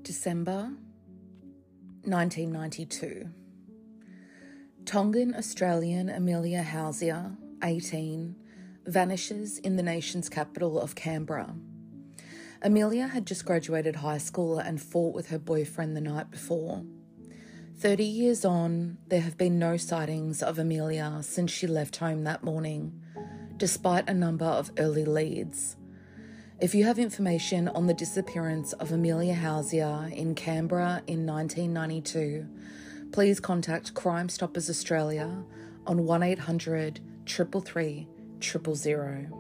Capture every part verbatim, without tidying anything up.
December nineteen ninety-two. Tongan Australian Amelia Hauser, eighteen, vanishes in the nation's capital of Canberra. Amelia had just graduated high school and fought with her boyfriend the night before. Thirty years on, there have been no sightings of Amelia since she left home that morning, despite a number of early leads. If you have information on the disappearance of Amelia Hauser in Canberra in nineteen ninety-two, please contact Crime Stoppers Australia on one eight hundred, three three three, zero zero zero.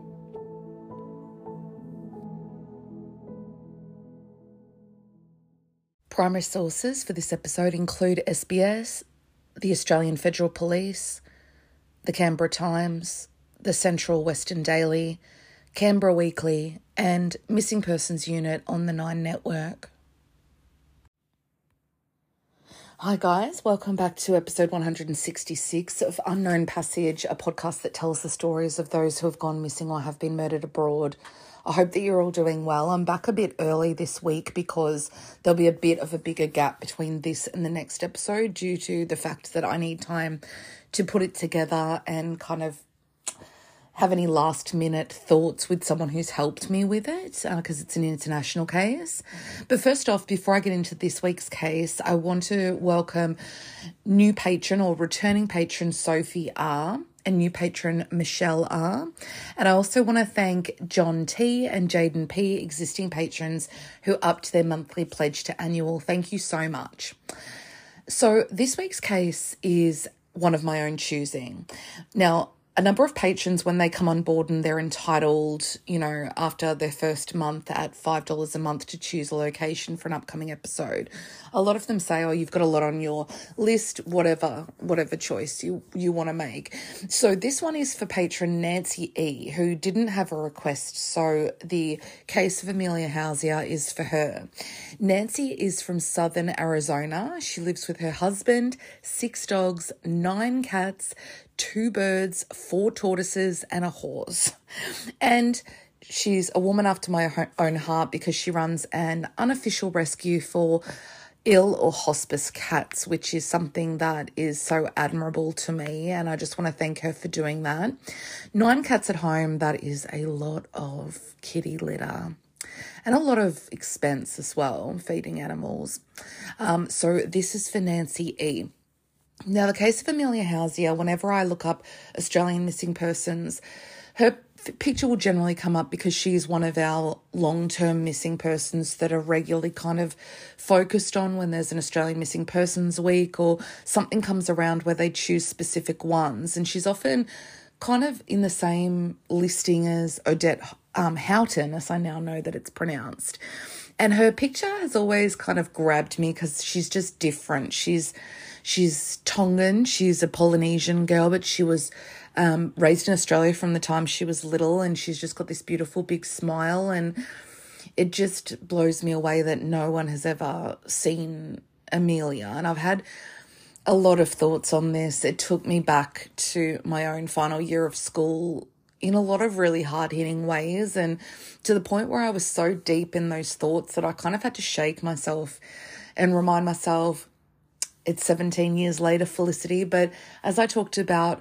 Primary sources for this episode include S B S, the Australian Federal Police, the Canberra Times, the Central Western Daily, Canberra Weekly, and Missing Persons Unit on the Nine Network. Hi guys, welcome back to episode one hundred sixty-six of Unknown Passage, a podcast that tells the stories of those who have gone missing or have been murdered abroad. I hope that you're all doing well. I'm back a bit early this week because there'll be a bit of a bigger gap between this and the next episode due to the fact that I need time to put it together and kind of have any last minute thoughts with someone who's helped me with it because uh, it's an international case. But first off, before I get into this week's case, I want to welcome new patron or returning patron Sophie R and new patron Michelle R. And I also want to thank John T and Jaden P, existing patrons who upped their monthly pledge to annual. Thank you so much. So this week's case is one of my own choosing. Now, a number of patrons, when they come on board and they're entitled, you know, after their first month at five dollars a month to choose a location for an upcoming episode, a lot of them say, oh, you've got a lot on your list, whatever, whatever choice you, you want to make. So this one is for patron Nancy E, who didn't have a request, so the case of Amelia Hauser is for her. Nancy is from southern Arizona. She lives with her husband, six dogs, nine cats, two birds, four tortoises, and a horse. And she's a woman after my own heart because she runs an unofficial rescue for ill or hospice cats, which is something that is so admirable to me, and I just want to thank her for doing that. Nine cats at home, that is a lot of kitty litter and a lot of expense as well, feeding animals. Um, so this is for Nancy E. Now, the case of Amelia Hauser, whenever I look up Australian missing persons, her f- picture will generally come up because she is one of our long-term missing persons that are regularly kind of focused on when there's an Australian Missing Persons Week or something comes around where they choose specific ones. And she's often kind of in the same listing as Odette um, Houghton, as I now know that it's pronounced. And her picture has always kind of grabbed me because she's just different. She's She's Tongan, she's a Polynesian girl, but she was um, raised in Australia from the time she was little, and she's just got this beautiful big smile, and it just blows me away that no one has ever seen Amelia. And I've had a lot of thoughts on this. It took me back to my own final year of school in a lot of really hard-hitting ways, and to the point where I was so deep in those thoughts that I kind of had to shake myself and remind myself, it's seventeen years later, Felicity. But as I talked about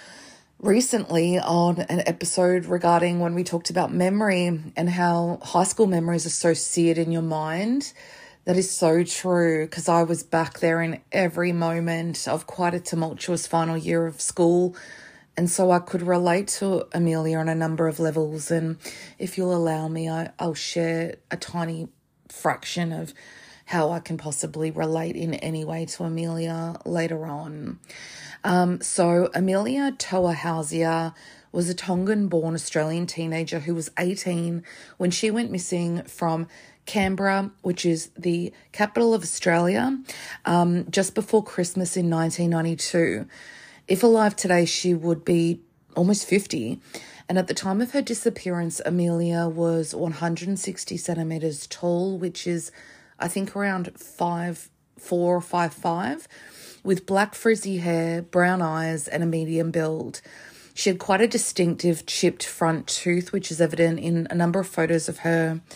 recently on an episode regarding when we talked about memory and how high school memories are so seared in your mind, that is so true, because I was back there in every moment of quite a tumultuous final year of school. And so I could relate to Amelia on a number of levels. And if you'll allow me, I, I'll share a tiny fraction of how I can possibly relate in any way to Amelia later on. Um, so Amelia Toa Hauser was a Tongan-born Australian teenager who was eighteen when she went missing from Canberra, which is the capital of Australia, um, just before Christmas in nineteen ninety-two. If alive today, she would be almost fifty. And at the time of her disappearance, Amelia was one hundred sixty centimetres tall, which is I think around five four or five five, with black frizzy hair, brown eyes, and a medium build. She had quite a distinctive chipped front tooth, which is evident in a number of photos of her,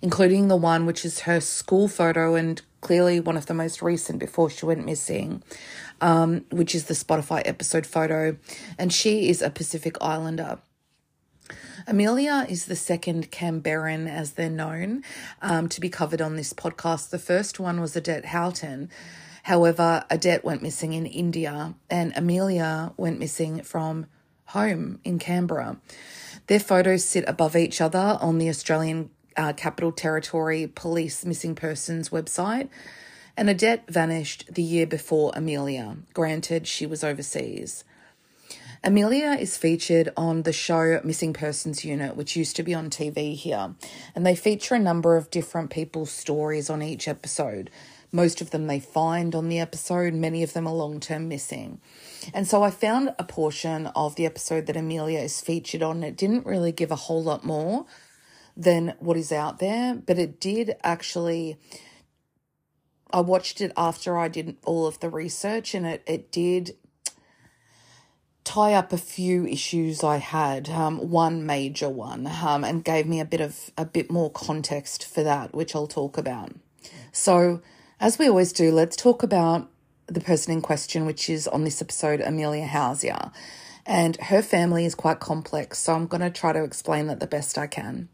including the one which is her school photo and clearly one of the most recent before she went missing, um, which is the Spotify episode photo. And she is a Pacific Islander. Amelia is the second Canberran, as they're known, um, to be covered on this podcast. The first one was Adette Houghton. However, Adette went missing in India and Amelia went missing from home in Canberra. Their photos sit above each other on the Australian uh, Capital Territory Police Missing Persons website. And Adette vanished the year before Amelia. Granted, she was overseas. Amelia is featured on the show Missing Persons Unit, which used to be on T V here. And they feature a number of different people's stories on each episode. Most of them they find on the episode, many of them are long-term missing. And so I found a portion of the episode that Amelia is featured on. It didn't really give a whole lot more than what is out there, but it did actually, I watched it after I did all of the research, and it, it did tie up a few issues I had, um, one major one, um, and gave me a bit of a bit more context for that, which I'll talk about. So, as we always do, let's talk about the person in question, which is on this episode, Amelia Housier. And her family is quite complex, so I'm going to try to explain that the best I can.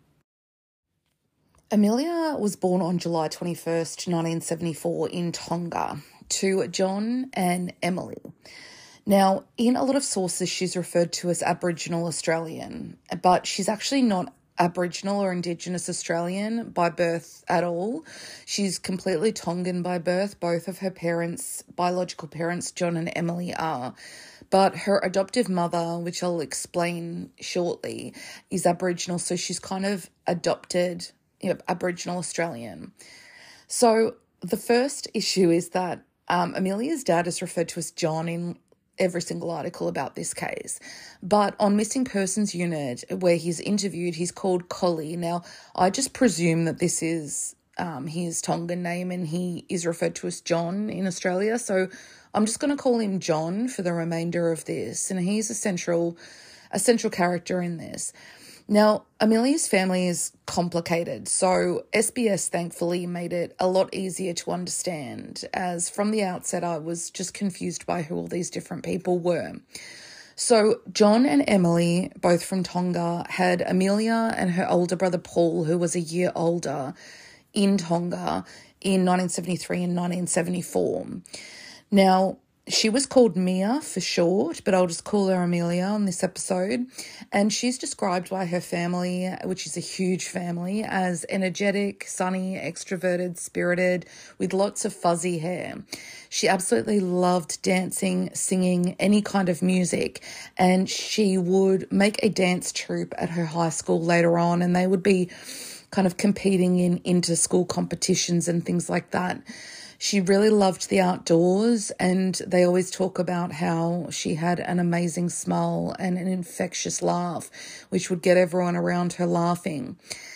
Amelia was born on July twenty-first, nineteen seventy-four in Tonga to John and Emily. Now, in a lot of sources, she's referred to as Aboriginal Australian, but she's actually not Aboriginal or Indigenous Australian by birth at all. She's completely Tongan by birth. Both of her parents, biological parents, John and Emily, are. But her adoptive mother, which I'll explain shortly, is Aboriginal, so she's kind of adopted, you know, Aboriginal Australian. So the first issue is that um, Amelia's dad is referred to as John in every single article about this case. But on Missing Persons Unit, where he's interviewed, he's called Collie. Now, I just presume that this is um, his Tongan name and he is referred to as John in Australia. So I'm just going to call him John for the remainder of this. And he's a central, a central character in this. Now, Amelia's family is complicated, so S B S thankfully made it a lot easier to understand, as from the outset I was just confused by who all these different people were. So John and Emily, both from Tonga, had Amelia and her older brother Paul, who was a year older, in Tonga in nineteen seventy-three and nineteen seventy-four. Now, she was called Mia for short, but I'll just call her Amelia on this episode. And she's described by her family, which is a huge family, as energetic, sunny, extroverted, spirited, with lots of fuzzy hair. She absolutely loved dancing, singing, any kind of music. And she would make a dance troupe at her high school later on, and they would be kind of competing in inter-school competitions and things like that. She really loved the outdoors, and they always talk about how she had an amazing smile and an infectious laugh, which would get everyone around her laughing.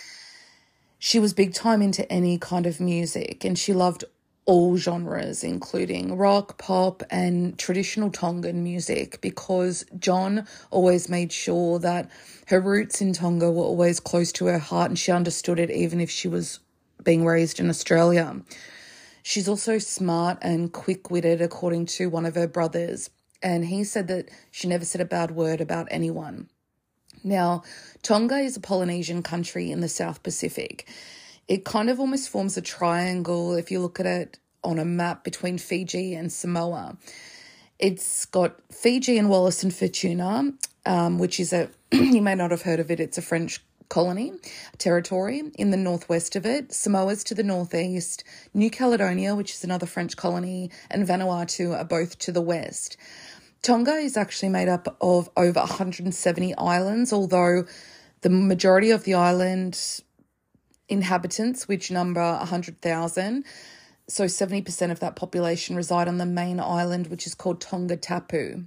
She was big time into any kind of music, and she loved all genres, including rock, pop, and traditional Tongan music, because John always made sure that her roots in Tonga were always close to her heart, and she understood it even if she was being raised in Australia. She's also smart and quick-witted, according to one of her brothers, and he said that she never said a bad word about anyone. Now, Tonga is a Polynesian country in the South Pacific. It kind of almost forms a triangle if you look at it on a map between Fiji and Samoa. It's got Fiji and Wallis and Futuna, um, which is a, you may not have heard of it, it's a French colony, territory in the northwest of it. Samoa's to the northeast, New Caledonia, which is another French colony, and Vanuatu are both to the west. Tonga is actually made up of over one hundred seventy islands, although the majority of the island inhabitants, which number one hundred thousand, so seventy percent of that population reside on the main island, which is called Tonga Tapu.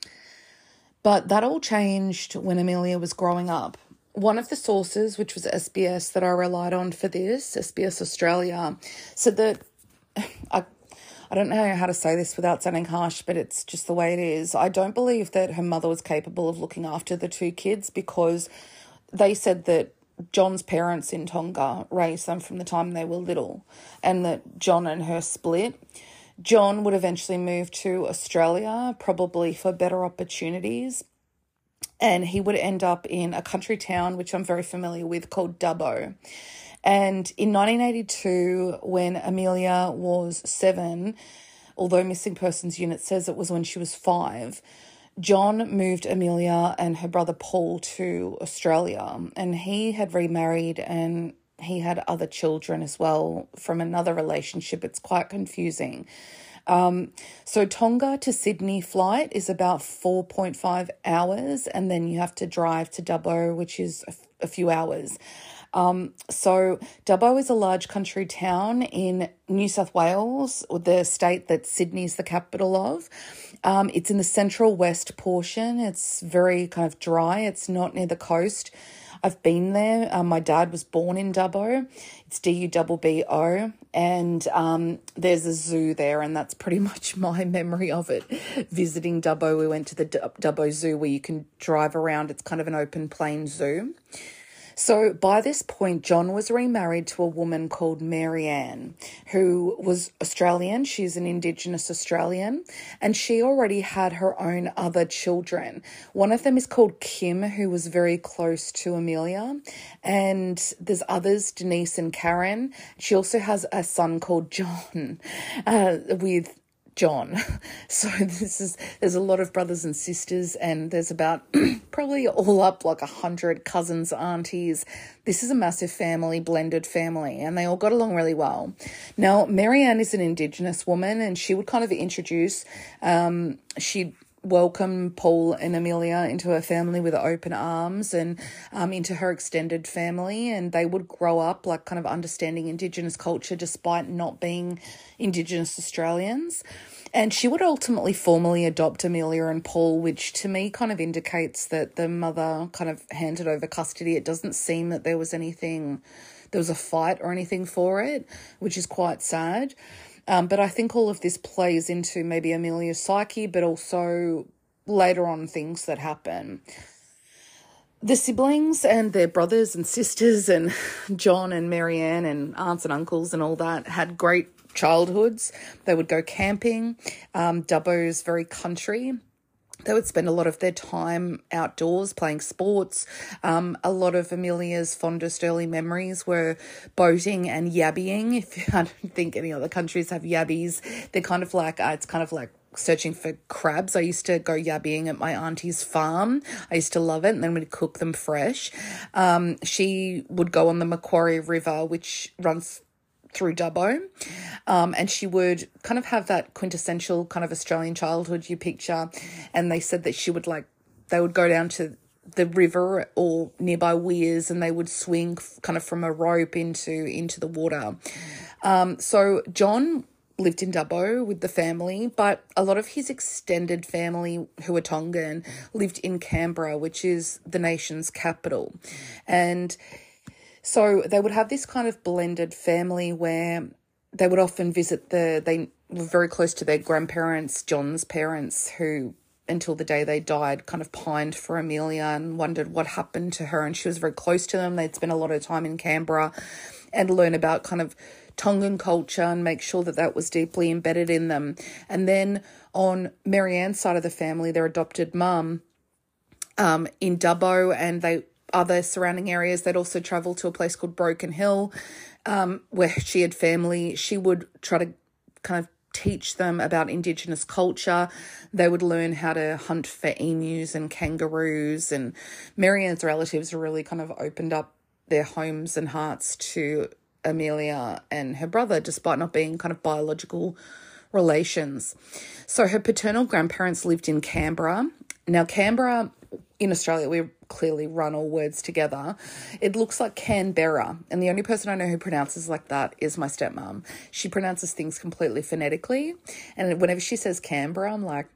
But that all changed when Amelia was growing up. One of the sources, which was S B S that I relied on for this, S B S Australia, said that, I, I don't know how to say this without sounding harsh, but it's just the way it is. I don't believe that her mother was capable of looking after the two kids, because they said that John's parents in Tonga raised them from the time they were little, and that John and her split. John would eventually move to Australia, probably for better opportunities, and he would end up in a country town, which I'm very familiar with, called Dubbo. And in nineteen eighty-two, when Amelia was seven, although Missing Persons Unit says it was when she was five, John moved Amelia and her brother Paul to Australia, and he had remarried and he had other children as well from another relationship. It's quite confusing. Um, so Tonga to Sydney flight is about four point five hours, and then you have to drive to Dubbo, which is a, f- a few hours. Um, so Dubbo is a large country town in New South Wales, or the state that Sydney's the capital of. Um, it's in the central west portion. It's very kind of dry. It's not near the coast. I've been there. Um, my dad was born in Dubbo. It's D U B B O, and um, there's a zoo there, and that's pretty much my memory of it. Visiting Dubbo, we went to the D- Dubbo Zoo where you can drive around. It's kind of an open plain zoo. So by this point, John was remarried to a woman called Mary Ann, who was Australian. She's an Indigenous Australian, and she already had her own other children. One of them is called Kim, who was very close to Amelia, and there's others, Denise and Karen. She also has a son called John, uh, with John. So this is, there's a lot of brothers and sisters, and there's about probably all up like a hundred cousins, aunties. This is a massive family, blended family, and they all got along really well. Now, Mary Ann is an Indigenous woman, and she would kind of introduce, um, she'd welcome Paul and Amelia into her family with open arms, and um, into her extended family, and they would grow up like kind of understanding Indigenous culture despite not being Indigenous Australians. And she would ultimately formally adopt Amelia and Paul, which to me kind of indicates that the mother kind of handed over custody. It doesn't seem that there was anything, there was a fight or anything for it, which is quite sad. Um, but I think all of this plays into maybe Amelia's psyche, but also later on things that happen. The siblings and their brothers and sisters and John and Mary Ann and aunts and uncles and all that had great childhoods. They would go camping. Um, Dubbo's very country. They would spend a lot of their time outdoors playing sports. Um, a lot of Amelia's fondest early memories were boating and yabbying. If I don't think any other countries have yabbies, they're kind of like, uh, it's kind of like searching for crabs. I used to go yabbying at my auntie's farm. I used to love it, and then we'd cook them fresh. Um, she would go on the Macquarie River, which runs through Dubbo, um, and she would kind of have that quintessential kind of Australian childhood you picture, and they said that she would like, they would go down to the river or nearby weirs, and they would swing kind of from a rope into, into the water. Um, so John lived in Dubbo with the family, but a lot of his extended family, who were Tongan, lived in Canberra, which is the nation's capital. And so they would have this kind of blended family where they would often visit the, they were very close to their grandparents, John's parents, who until the day they died kind of pined for Amelia and wondered what happened to her. And she was very close to them. They'd spend a lot of time in Canberra and learn about kind of Tongan culture and make sure that that was deeply embedded in them. And then on Mary Ann's side of the family, their adopted mum, um, in Dubbo and they other surrounding areas, they'd also travel to a place called Broken Hill, um, where she had family. She would try to kind of teach them about Indigenous culture. They would learn how to hunt for emus and kangaroos, and Mary Ann's relatives really kind of opened up their homes and hearts to Amelia and her brother, despite not being kind of biological relations. So her paternal grandparents lived in Canberra. Now, Canberra, in Australia, we clearly run all words together. It looks like Canberra, and the only person I know who pronounces like that is my stepmom. She pronounces things completely phonetically, and whenever she says Canberra, I'm like,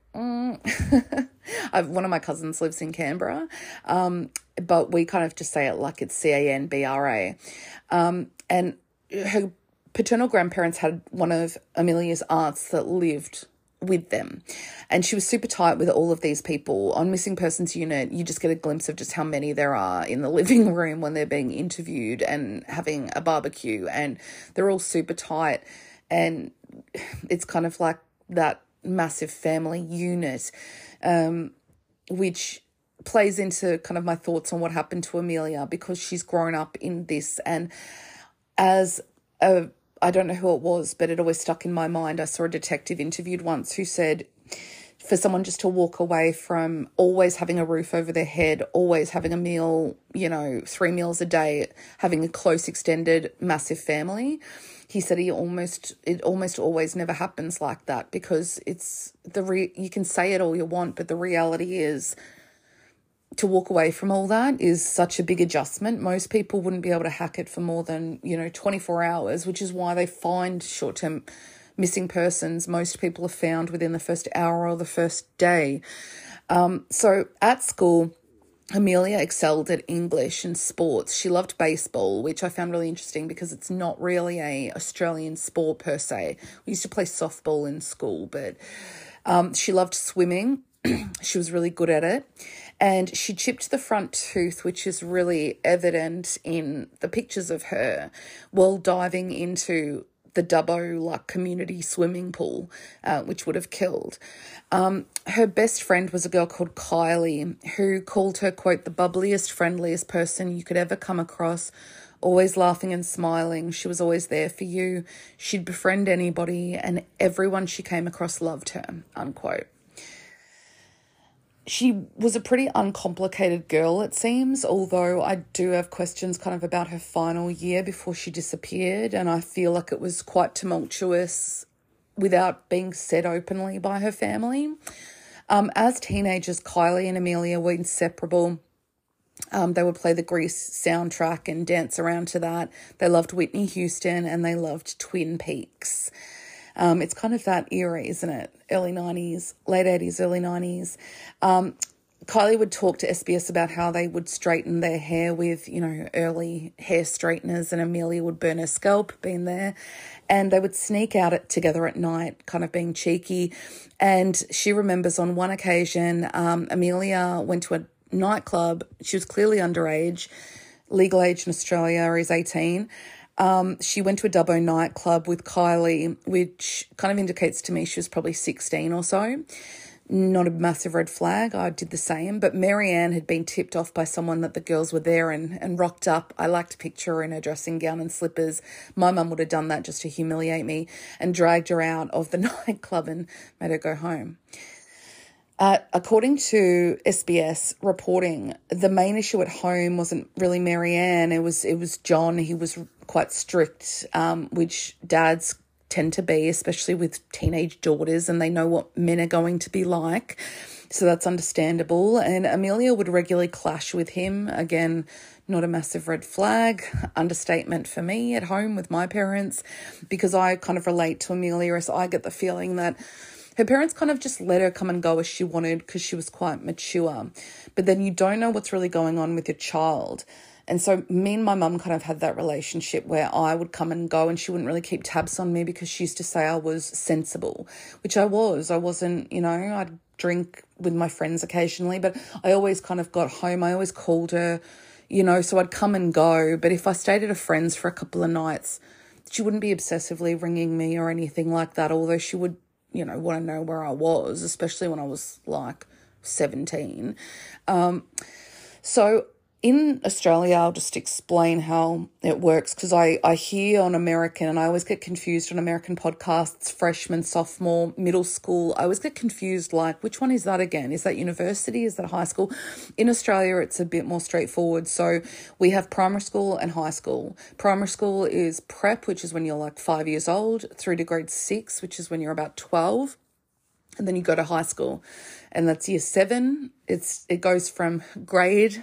mm. I've, one of my cousins lives in Canberra, um, but we kind of just say it like it's C A N B R A. Um, and her paternal grandparents had one of Amelia's aunts that lived with them. And she was super tight with all of these people. On Missing Persons Unit, you just get a glimpse of just how many there are in the living room when they're being interviewed and having a barbecue, and they're all super tight, and it's kind of like that massive family unit, um, which plays into kind of my thoughts on what happened to Amelia, because she's grown up in this. And as a, I don't know who it was, but it always stuck in my mind. I saw a detective interviewed once who said for someone just to walk away from always having a roof over their head, always having a meal, you know, three meals a day, having a close, extended, massive family, he said he almost, it almost always never happens like that, because it's the re, you can say it all you want, but the reality is to walk away from all that is such a big adjustment. Most people wouldn't be able to hack it for more than, you know, twenty-four hours, which is why they find short-term missing persons. Most people are found within the first hour or the first day. Um, so at school, Amelia excelled at English and sports. She loved baseball, which I found really interesting because it's not really a Australian sport per se. We used to play softball in school, but um, she loved swimming. She was really good at it. And she chipped the front tooth, which is really evident in the pictures of her while diving into the Dubbo like community swimming pool, uh, which would have killed. Um, her best friend was a girl called Kylie, who called her, quote, the bubbliest, friendliest person you could ever come across, always laughing and smiling. She was always there for you. She'd befriend anybody, and everyone she came across loved her, unquote. She was a pretty uncomplicated girl, it seems, although I do have questions kind of about her final year before she disappeared, and I feel like it was quite tumultuous without being said openly by her family. Um, as teenagers, Kylie and Amelia were inseparable. Um, they would play the Grease soundtrack and dance around to that. They loved Whitney Houston and they loved Twin Peaks. Um, it's kind of that era, isn't it? Early nineties, late eighties, early nineties. Um, Kylie would talk to S B S about how they would straighten their hair with, you know, early hair straighteners, and Amelia would burn her scalp, being there. And they would sneak out at, together at night, kind of being cheeky. And she remembers on one occasion, um, Amelia went to a nightclub. She was clearly underage. Legal age in Australia is eighteen. Um, she went to a Dubbo nightclub with Kylie, which kind of indicates to me she was probably sixteen or so. Not a massive red flag. I did the same. But Marianne had been tipped off by someone that the girls were there and, and rocked up. I liked to picture her in her dressing gown and slippers. My mum would have done that just to humiliate me, and dragged her out of the nightclub and made her go home. Uh, according to S B S reporting, the main issue at home wasn't really Marianne. It was it was John. He was quite strict, um, which dads tend to be, especially with teenage daughters, and they know what men are going to be like. So that's understandable. And Amelia would regularly clash with him. Again, not a massive red flag. Understatement for me at home with my parents, because I kind of relate to Amelia, as I get the feeling that her parents kind of just let her come and go as she wanted because she was quite mature. But then you don't know what's really going on with your child. And so me and my mum kind of had that relationship where I would come and go and she wouldn't really keep tabs on me because she used to say I was sensible, which I was. I wasn't, you know, I'd drink with my friends occasionally, but I always kind of got home. I always called her, you know, so I'd come and go. But if I stayed at a friend's for a couple of nights, she wouldn't be obsessively ringing me or anything like that, although she would, you know, want to know where I was, especially when I was like seventeen. Um, so in Australia, I'll just explain how it works, because I, I hear on American, and I always get confused on American podcasts, freshman, sophomore, middle school. I always get confused, like, which one is that again? Is that university? Is that high school? In Australia, it's a bit more straightforward. So we have primary school and high school. Primary school is prep, which is when you're like five years old, through to grade six, which is when you're about twelve. And then you go to high school, and that's year seven. It's It goes from grade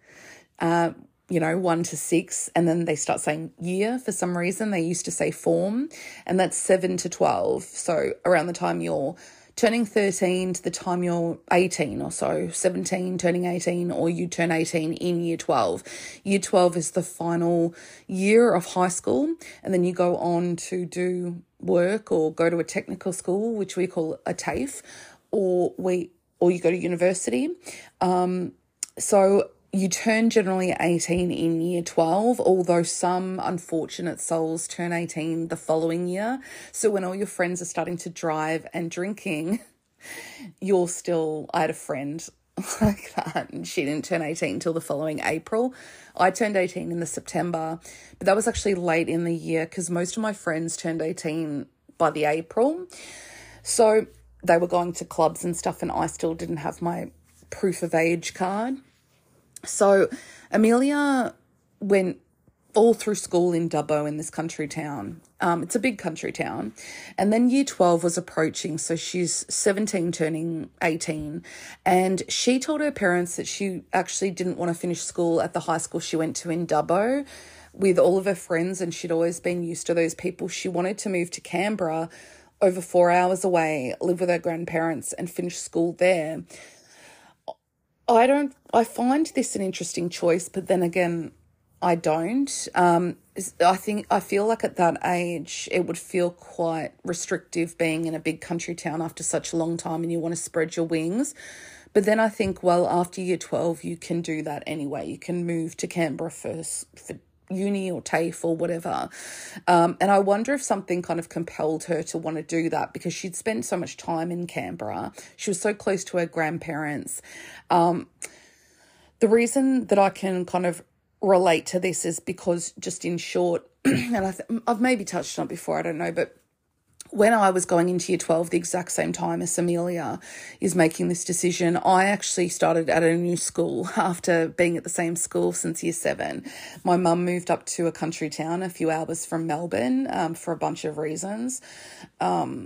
Uh, you know, one to six, and then they start saying year for some reason. They used to say form, and that's seven to twelve. So around the time you're turning thirteen to the time you're eighteen or so, seventeen, turning eighteen, or you turn eighteen in year twelve. Year twelve is the final year of high school, and then you go on to do work or go to a technical school, which we call a TAFE, or we or you go to university. Um, so you turn generally eighteen in year twelve, although some unfortunate souls turn eighteen the following year. So when all your friends are starting to drive and drinking, you're still, I had a friend like that, and she didn't turn eighteen until the following April. I turned eighteen in the September, but that was actually late in the year because most of my friends turned eighteen by the April. So they were going to clubs and stuff, and I still didn't have my proof of age card. So Amelia went all through school in Dubbo, in this country town. Um, it's a big country town. And then year twelve was approaching, so she's seventeen turning eighteen. And she told her parents that she actually didn't want to finish school at the high school she went to in Dubbo with all of her friends, and she'd always been used to those people. She wanted to move to Canberra, over four hours away, live with her grandparents and finish school there. I don't, I find this an interesting choice, but then again, I don't. Um, I think, I feel like at that age, it would feel quite restrictive being in a big country town after such a long time and you want to spread your wings. But then I think, well, after year twelve, you can do that anyway. You can move to Canberra first for uni or TAFE or whatever. Um, and I wonder if something kind of compelled her to want to do that because she'd spent so much time in Canberra. She was so close to her grandparents. Um, the reason that I can kind of relate to this is because, just in short, and I th- I've maybe touched on it before, I don't know, but when I was going into year twelve, the exact same time as Amelia is making this decision, I actually started at a new school after being at the same school since year seven. My mum moved up to a country town a few hours from Melbourne um, for a bunch of reasons. Um,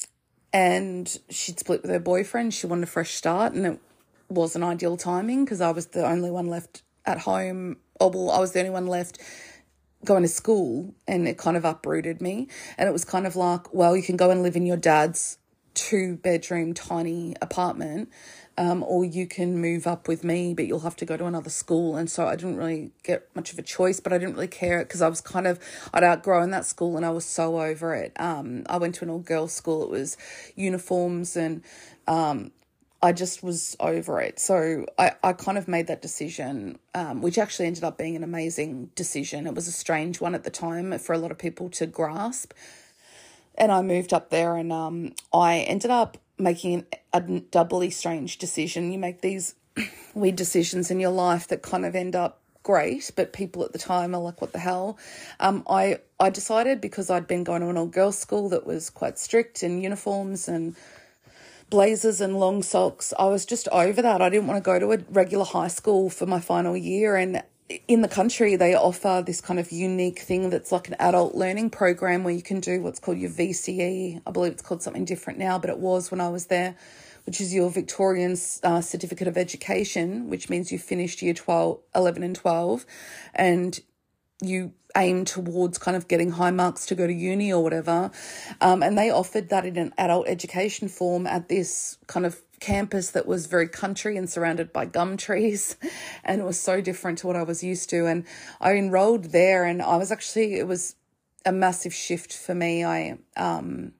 and she'd split with her boyfriend. She wanted a fresh start, and it wasn't ideal timing because I was the only one left at home. Oh, well, I was the only one left going to school, and it kind of uprooted me. And it was kind of like, well, you can go and live in your dad's two-bedroom tiny apartment, um, or you can move up with me, but you'll have to go to another school. And so I didn't really get much of a choice, but I didn't really care because I was kind of, I'd outgrown that school and I was so over it. Um, I went to an all-girls school. It was uniforms and um I just was over it. So I, I kind of made that decision, um, which actually ended up being an amazing decision. It was a strange one at the time for a lot of people to grasp. And I moved up there and um, I ended up making a doubly strange decision. You make these weird decisions in your life that kind of end up great, but people at the time are like, what the hell? Um, I, I decided, because I'd been going to an all-girls school that was quite strict in uniforms and blazers and long socks, I was just over that. I didn't want to go to a regular high school for my final year. And in the country, they offer this kind of unique thing that's like an adult learning program where you can do what's called your V C E. I believe it's called something different now, but it was when I was there, which is your Victorian uh, Certificate of Education, which means you finished year twelve, eleven and twelve, and you aim towards kind of getting high marks to go to uni or whatever. Um, and they offered that in an adult education form at this kind of campus that was very country and surrounded by gum trees. And it was so different to what I was used to. And I enrolled there, and I was actually, it was a massive shift for me. I, um,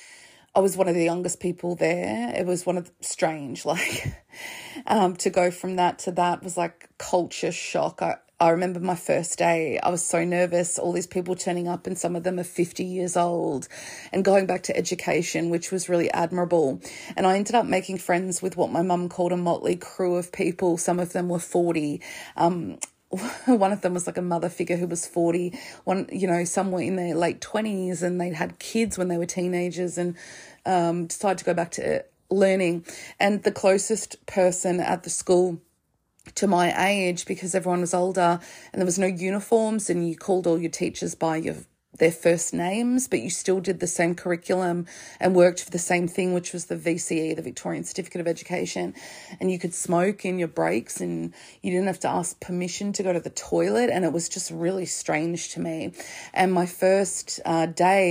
I was one of the youngest people there. It was one of the strange, like, um, to go from that to that was like culture shock. I, I remember my first day, I was so nervous, all these people turning up and some of them are fifty years old, and going back to education, which was really admirable. And I ended up making friends with what my mum called a motley crew of people. Some of them were forty. Um, one of them was like a mother figure who was forty. One, you know, some were in their late twenties and they'd had kids when they were teenagers and um, decided to go back to learning. And the closest person at the school to my age, because everyone was older and there was no uniforms and you called all your teachers by your their first names, but you still did the same curriculum and worked for the same thing, which was the V C E, the Victorian Certificate of Education. And you could smoke in your breaks and you didn't have to ask permission to go to the toilet. And it was just really strange to me. And my first uh, day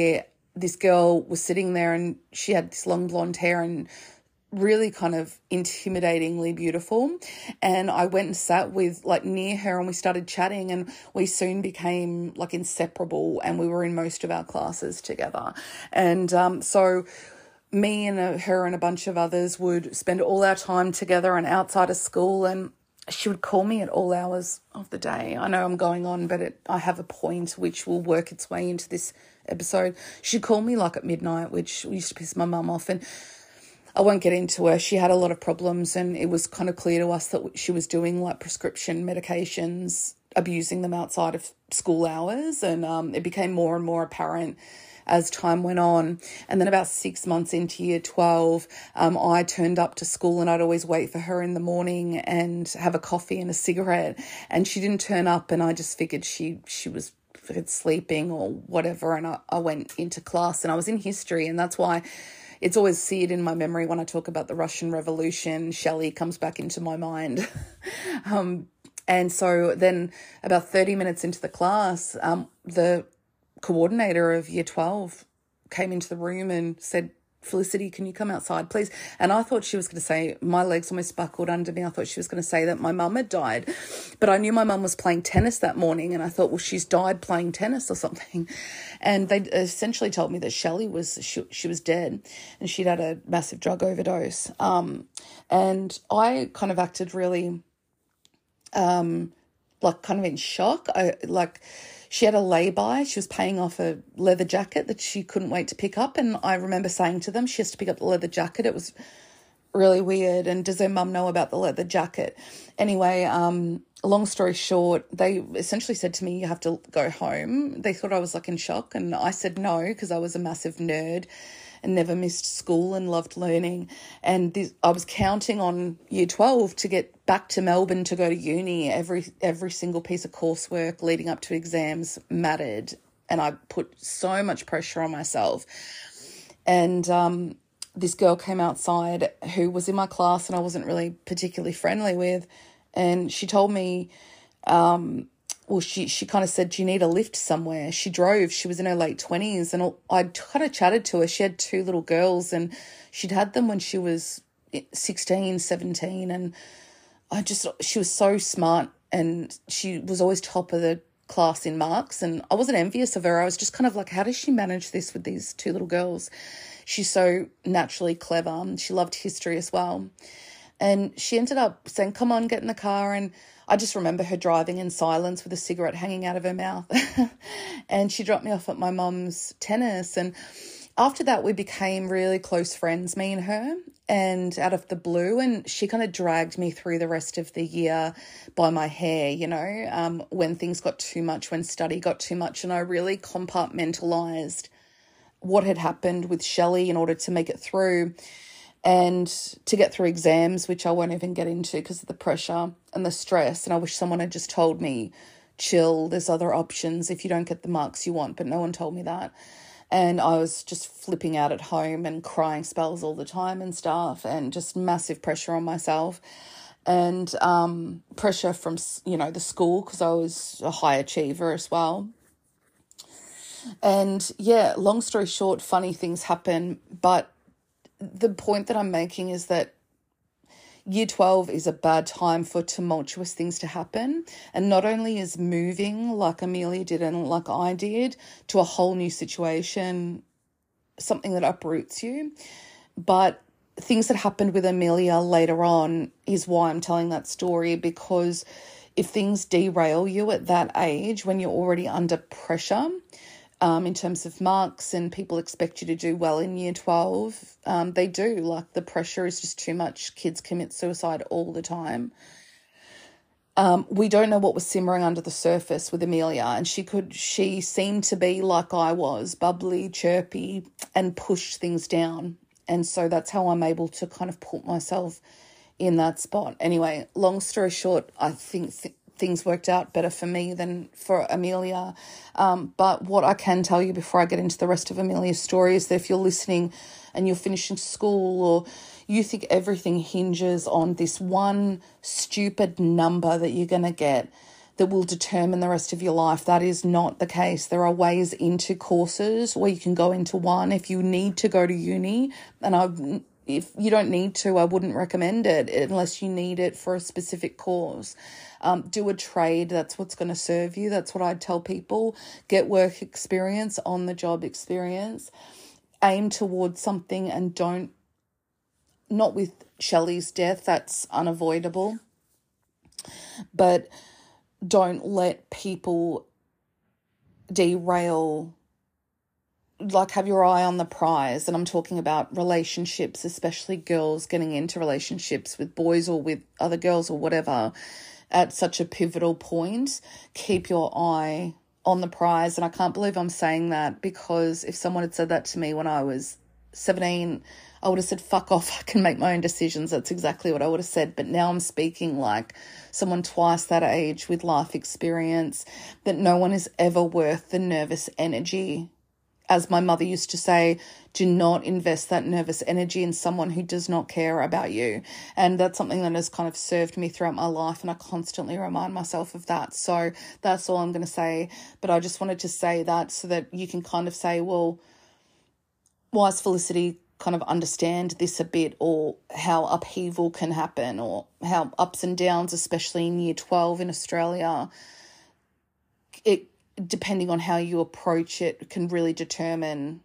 this girl was sitting there and she had this long blonde hair and really kind of intimidatingly beautiful. And I went and sat with like near her and we started chatting, and we soon became like inseparable, and we were in most of our classes together. And um, so me and uh, her and a bunch of others would spend all our time together and outside of school, and she would call me at all hours of the day. I know I'm going on, but it, I have a point which will work its way into this episode. She'd call me like at midnight, which used to piss my mum off, and I won't get into her. She had a lot of problems, and it was kind of clear to us that she was doing like prescription medications, abusing them outside of school hours, and um, it became more and more apparent as time went on. And then about six months into year twelve, um, I turned up to school, and I'd always wait for her in the morning and have a coffee and a cigarette, and she didn't turn up, and I just figured she she was sleeping or whatever, and I, I went into class, and I was in history, and that's why it's always seared in my memory when I talk about the Russian Revolution. Shelley comes back into my mind. um, and so then about thirty minutes into the class, um, the coordinator of year twelve came into the room and said, "Felicity, can you come outside, please?" And I thought she was going to say, my legs almost buckled under me. I thought she was going to say that my mum had died. But I knew my mum was playing tennis that morning, and I thought, well, she's died playing tennis or something. And they essentially told me that Shelley was, she, she was dead, and she'd had a massive drug overdose. Um, and I kind of acted really, um, like kind of in shock. I like... She had a lay-by. She was paying off a leather jacket that she couldn't wait to pick up. And I remember saying to them, she has to pick up the leather jacket. It was really weird. And does her mum know about the leather jacket? Anyway, um, long story short, they essentially said to me, you have to go home. They thought I was like in shock. And I said no, because I was a massive nerd and never missed school and loved learning. And this, I was counting on year twelve to get back to Melbourne to go to uni. Every every single piece of coursework leading up to exams mattered, and I put so much pressure on myself. And um, this girl came outside who was in my class and I wasn't really particularly friendly with, and she told me, um, well, she, she kind of said, do you need a lift somewhere? She drove. She was in her late twenties, and I kind of chatted to her. She had two little girls, and she'd had them when she was sixteen, seventeen, and I just, she was so smart, and she was always top of the class in marks, and I wasn't envious of her. I was just kind of like, how does she manage this with these two little girls? She's so naturally clever. She loved history as well. And she ended up saying, come on, get in the car. And I just remember her driving in silence with a cigarette hanging out of her mouth. And she dropped me off at my mum's tennis. And after that, we became really close friends, me and her, and out of the blue. And she kind of dragged me through the rest of the year by my hair, you know, um, when things got too much, when study got too much. And I really compartmentalised what had happened with Shelley in order to make it through. And to get through exams, which I won't even get into because of the pressure and the stress. And I wish someone had just told me, chill, there's other options if you don't get the marks you want, but no one told me that. And I was just flipping out at home and crying spells all the time and stuff, and just massive pressure on myself, and um, pressure from, you know, the school, because I was a high achiever as well. And yeah, long story short, funny things happen, but the point that I'm making is that year twelve is a bad time for tumultuous things to happen. And not only is moving like Amelia did and like I did to a whole new situation something that uproots you, but things that happened with Amelia later on is why I'm telling that story, because if things derail you at that age when you're already under pressure, Um, in terms of marks, and people expect you to do well in year twelve, um, they do. Like, the pressure is just too much. Kids commit suicide all the time. Um, we don't know what was simmering under the surface with Amelia, and she could, she seemed to be like I was, bubbly, chirpy, and pushed things down. And so that's how I'm able to kind of put myself in that spot. Anyway, long story short, I think th- things worked out better for me than for Amelia. Um, but what I can tell you before I get into the rest of Amelia's story is that if you're listening and you're finishing school, or you think everything hinges on this one stupid number that you're going to get, that will determine the rest of your life. That is not the case. There are ways into courses where you can go into one. If you need to go to uni, and I, if you don't need to, I wouldn't recommend it unless you need it for a specific course. Um, do a trade. That's what's going to serve you. That's what I'd tell people. Get work experience, on the job experience. Aim towards something and don't, not with Shelley's death, that's unavoidable. But don't let people derail, like have your eye on the prize. And I'm talking about relationships, especially girls getting into relationships with boys or with other girls or whatever at such a pivotal point. Keep your eye on the prize. And I can't believe I'm saying that, because if someone had said that to me when I was seventeen, I would have said, fuck off, I can make my own decisions. That's exactly what I would have said. But now I'm speaking like someone twice that age with life experience, that no one is ever worth the nervous energy. As my mother used to say, do not invest that nervous energy in someone who does not care about you. And that's something that has kind of served me throughout my life, and I constantly remind myself of that. So that's all I'm going to say. But I just wanted to say that so that you can kind of say, well, why is Felicity kind of understand this a bit, or how upheaval can happen, or how ups and downs, especially in year twelve in Australia, it, depending on how you approach it, can really determine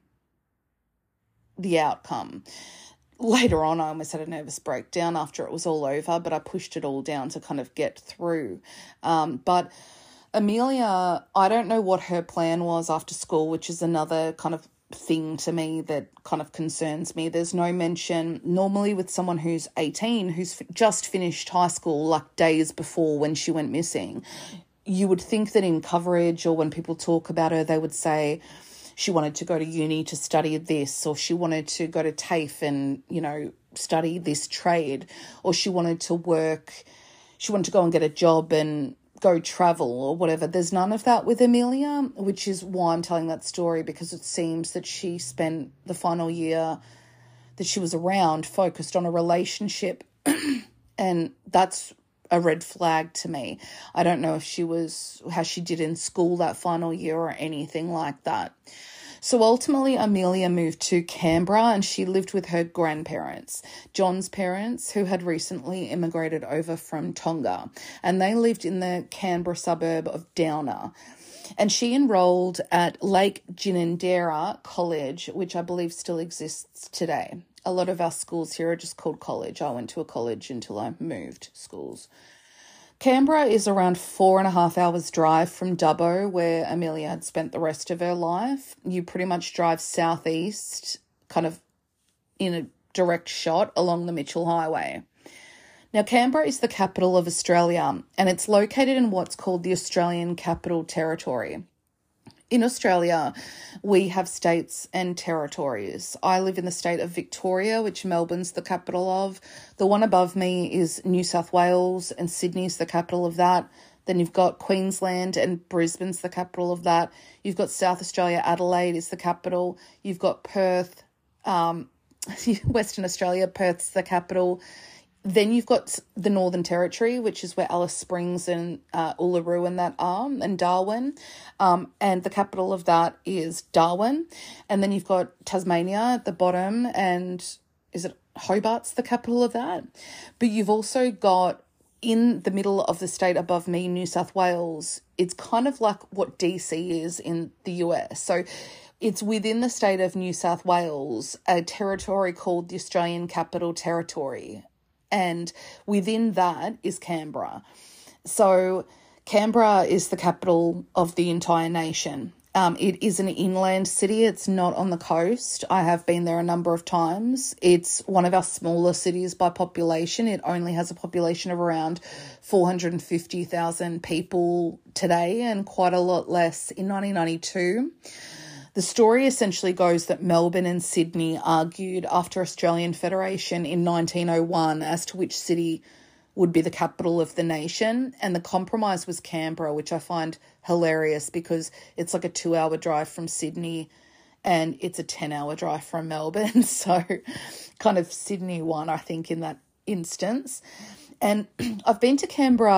the outcome. Later on, I almost had a nervous breakdown after it was all over, but I pushed it all down to kind of get through. Um, but Amelia, I don't know what her plan was after school, which is another kind of thing to me that kind of concerns me. There's no mention normally with someone who's eighteen, who's f- just finished high school, like days before when she went missing. You would think that in coverage, or when people talk about her, they would say she wanted to go to uni to study this, or she wanted to go to TAFE and, you know, study this trade, or she wanted to work, she wanted to go and get a job and go travel or whatever. There's none of that with Amelia, which is why I'm telling that story, because it seems that she spent the final year that she was around focused on a relationship, and that's a red flag to me. I don't know if she was, how she did in school that final year or anything like that. So ultimately, Amelia moved to Canberra, and she lived with her grandparents, John's parents, who had recently immigrated over from Tonga, and they lived in the Canberra suburb of Downer. And she enrolled at Lake Ginninderra College, which I believe still exists today. A lot of our schools here are just called college. I went to a college until I moved schools. Canberra is around four and a half hours drive from Dubbo, where Amelia had spent the rest of her life. You pretty much drive southeast, kind of in a direct shot along the Mitchell Highway. Now, Canberra is the capital of Australia, and it's located in what's called the Australian Capital Territory. In Australia, we have states and territories. I live in the state of Victoria, which Melbourne's the capital of. The one above me is New South Wales, and Sydney's the capital of that. Then you've got Queensland, and Brisbane's the capital of that. You've got South Australia, Adelaide is the capital. You've got Perth, um, Western Australia, Perth's the capital. Then you've got the Northern Territory, which is where Alice Springs and uh, Uluru and that are, and Darwin. Um, and the capital of that is Darwin. And then you've got Tasmania at the bottom, and is it Hobart's the capital of that? But you've also got, in the middle of the state above me, New South Wales, it's kind of like what D C is in the U S. So it's within the state of New South Wales, a territory called the Australian Capital Territory. And within that is Canberra. So Canberra is the capital of the entire nation. Um, it is an inland city. It's not on the coast. I have been there a number of times. It's one of our smaller cities by population. It only has a population of around four hundred fifty thousand people today, and quite a lot less in nineteen ninety-two. The story essentially goes that Melbourne and Sydney argued after Australian Federation in nineteen oh one as to which city would be the capital of the nation, and the compromise was Canberra, which I find hilarious because it's like a two-hour drive from Sydney and it's a ten-hour drive from Melbourne, so kind of Sydney won, I think, in that instance. And I've been to Canberra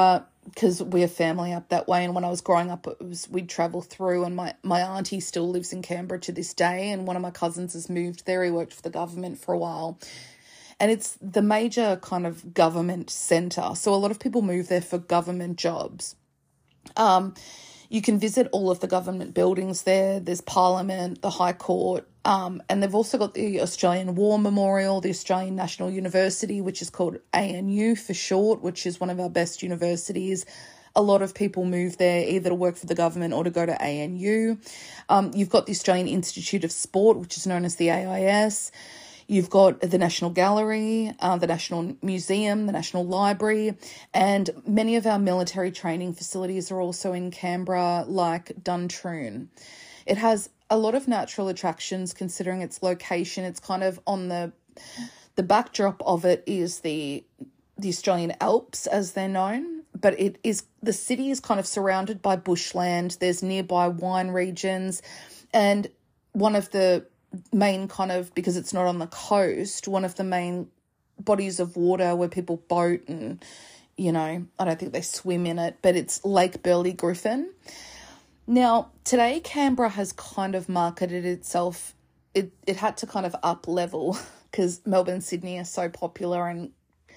because we're family up that way. And when I was growing up, it was, we'd travel through, and my, my auntie still lives in Canberra to this day. And one of my cousins has moved there. He worked for the government for a while. And it's the major kind of government centre. So a lot of people move there for government jobs. Um, you can visit all of the government buildings there. There's Parliament, the High Court, um, and they've also got the Australian War Memorial, the Australian National University, which is called A N U for short, which is one of our best universities. A lot of people move there either to work for the government or to go to A N U. Um, you've got the Australian Institute of Sport, which is known as the A I S. You've got the National Gallery, uh, the National Museum, the National Library, and many of our military training facilities are also in Canberra, like Duntroon. It has a lot of natural attractions considering its location. It's kind of on the the backdrop of it is the the Australian Alps, as they're known, but it is the city is kind of surrounded by bushland. There's nearby wine regions, and one of the main kind of, because it's not on the coast, one of the main bodies of water where people boat and, you know, I don't think they swim in it, but it's Lake Burley Griffin. Now, today Canberra has kind of marketed itself, it, it had to kind of up level because Melbourne and Sydney are so popular and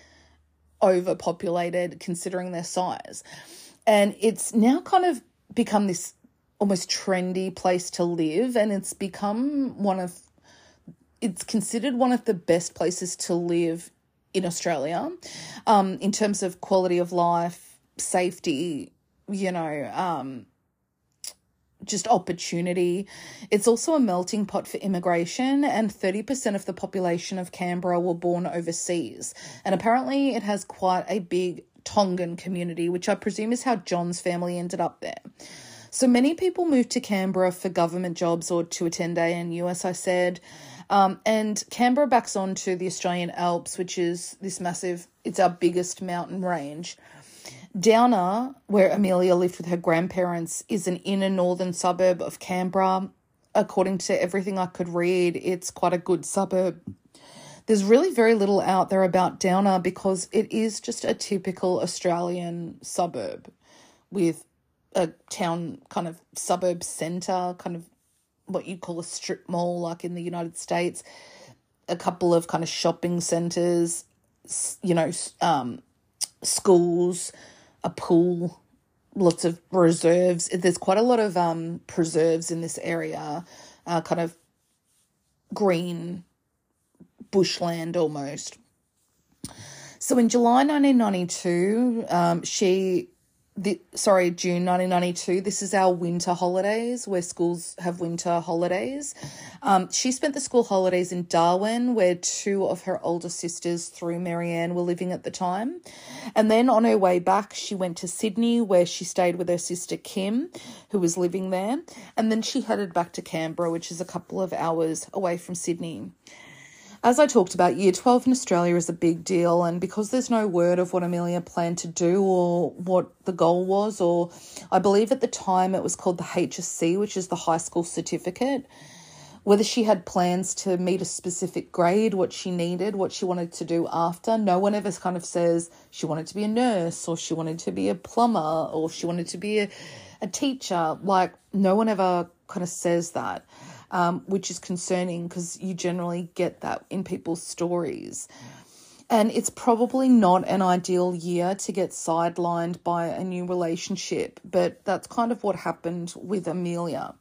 overpopulated considering their size. And it's now kind of become this almost trendy place to live, and it's become one of, it's considered one of the best places to live in Australia, um, in terms of quality of life, safety, you know, um, just opportunity. It's also a melting pot for immigration, and thirty percent of the population of Canberra were born overseas. And apparently it has quite a big Tongan community, which I presume is how John's family ended up there. So many people move to Canberra for government jobs or to attend A N U, as I said. Um, and Canberra backs onto the Australian Alps, which is this massive, it's our biggest mountain range. Downer, where Amelia lived with her grandparents, is an inner northern suburb of Canberra. According to everything I could read, it's quite a good suburb. There's really very little out there about Downer because it is just a typical Australian suburb with a town kind of suburb centre, kind of what you call a strip mall like in the United States, a couple of kind of shopping centres, you know, um, schools, a pool, lots of reserves. There's quite a lot of um, preserves in this area, uh, kind of green bushland almost. So in July nineteen ninety-two, um, she... The, sorry, June nineteen ninety-two, this is our winter holidays, where schools have winter holidays. Um, she spent the school holidays in Darwin, where two of her older sisters through Marianne were living at the time. And then on her way back, she went to Sydney, where she stayed with her sister Kim, who was living there. And then she headed back to Canberra, which is a couple of hours away from Sydney. As I talked about, Year twelve in Australia is a big deal, and because there's no word of what Amelia planned to do or what the goal was, or I believe at the time it was called the H S C, which is the high school certificate, whether she had plans to meet a specific grade, what she needed, what she wanted to do after. No one ever kind of says she wanted to be a nurse or she wanted to be a plumber or she wanted to be a, a teacher. Like, no one ever kind of says that. Um, which is concerning because you generally get that in people's stories. And it's probably not an ideal year to get sidelined by a new relationship, but that's kind of what happened with Amelia.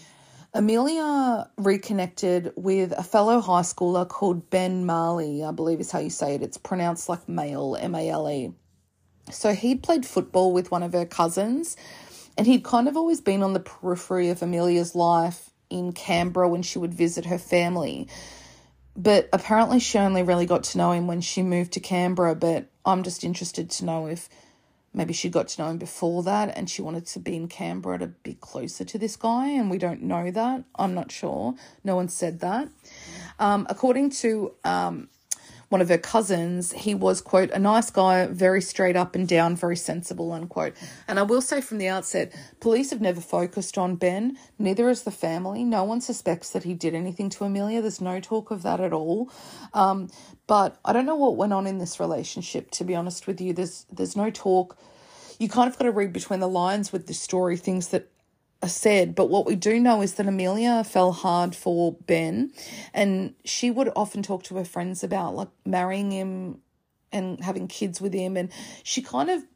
Amelia reconnected with a fellow high schooler called Ben Marley, I believe is how you say it. It's pronounced like male, M A L E. So he'd played football with one of her cousins, and he'd kind of always been on the periphery of Amelia's life in Canberra when she would visit her family. But apparently she only really got to know him when she moved to Canberra, but I'm just interested to know if maybe she got to know him before that and she wanted to be in Canberra to be closer to this guy, and we don't know that. I'm not sure. No one said that. Um, according to um, one of her cousins, he was, quote, a nice guy, very straight up and down, very sensible, unquote. And I will say from the outset, police have never focused on Ben, neither has the family. No one suspects that he did anything to Amelia. There's no talk of that at all. Um, but I don't know what went on in this relationship, to be honest with you. There's there's no talk. you kind of got to read between the lines with this story, things that are said. But what we do know is that Amelia fell hard for Ben, and she would often talk to her friends about like marrying him and having kids with him. And she kind of,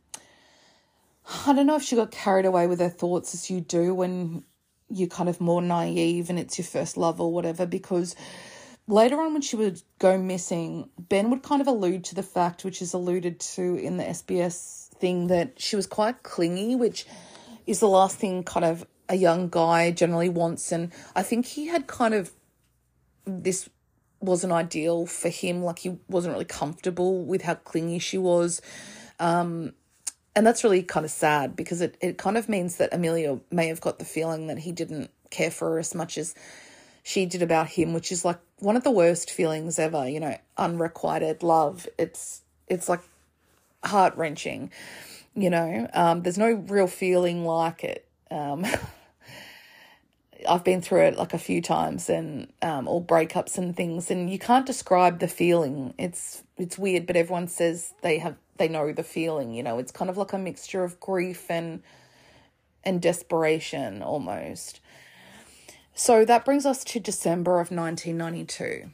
I don't know if she got carried away with her thoughts, as you do when you're kind of more naive and it's your first love or whatever, because later on when she would go missing, Ben would kind of allude to the fact, which is alluded to in the S B S thing, that she was quite clingy, which is the last thing kind of a young guy generally wants. And I think he had kind of, this wasn't ideal for him. Like, he wasn't really comfortable with how clingy she was. Um, and that's really kind of sad, because it, it kind of means that Amelia may have got the feeling that he didn't care for her as much as she did about him, which is like one of the worst feelings ever, you know, unrequited love. It's, it's like heart-wrenching, you know. Um, there's no real feeling like it. Um, I've been through it like a few times, and um, all breakups and things, and you can't describe the feeling. It's it's weird, but everyone says they have they know the feeling. You know, it's kind of like a mixture of grief and and desperation almost. So that brings us to December of nineteen ninety-two.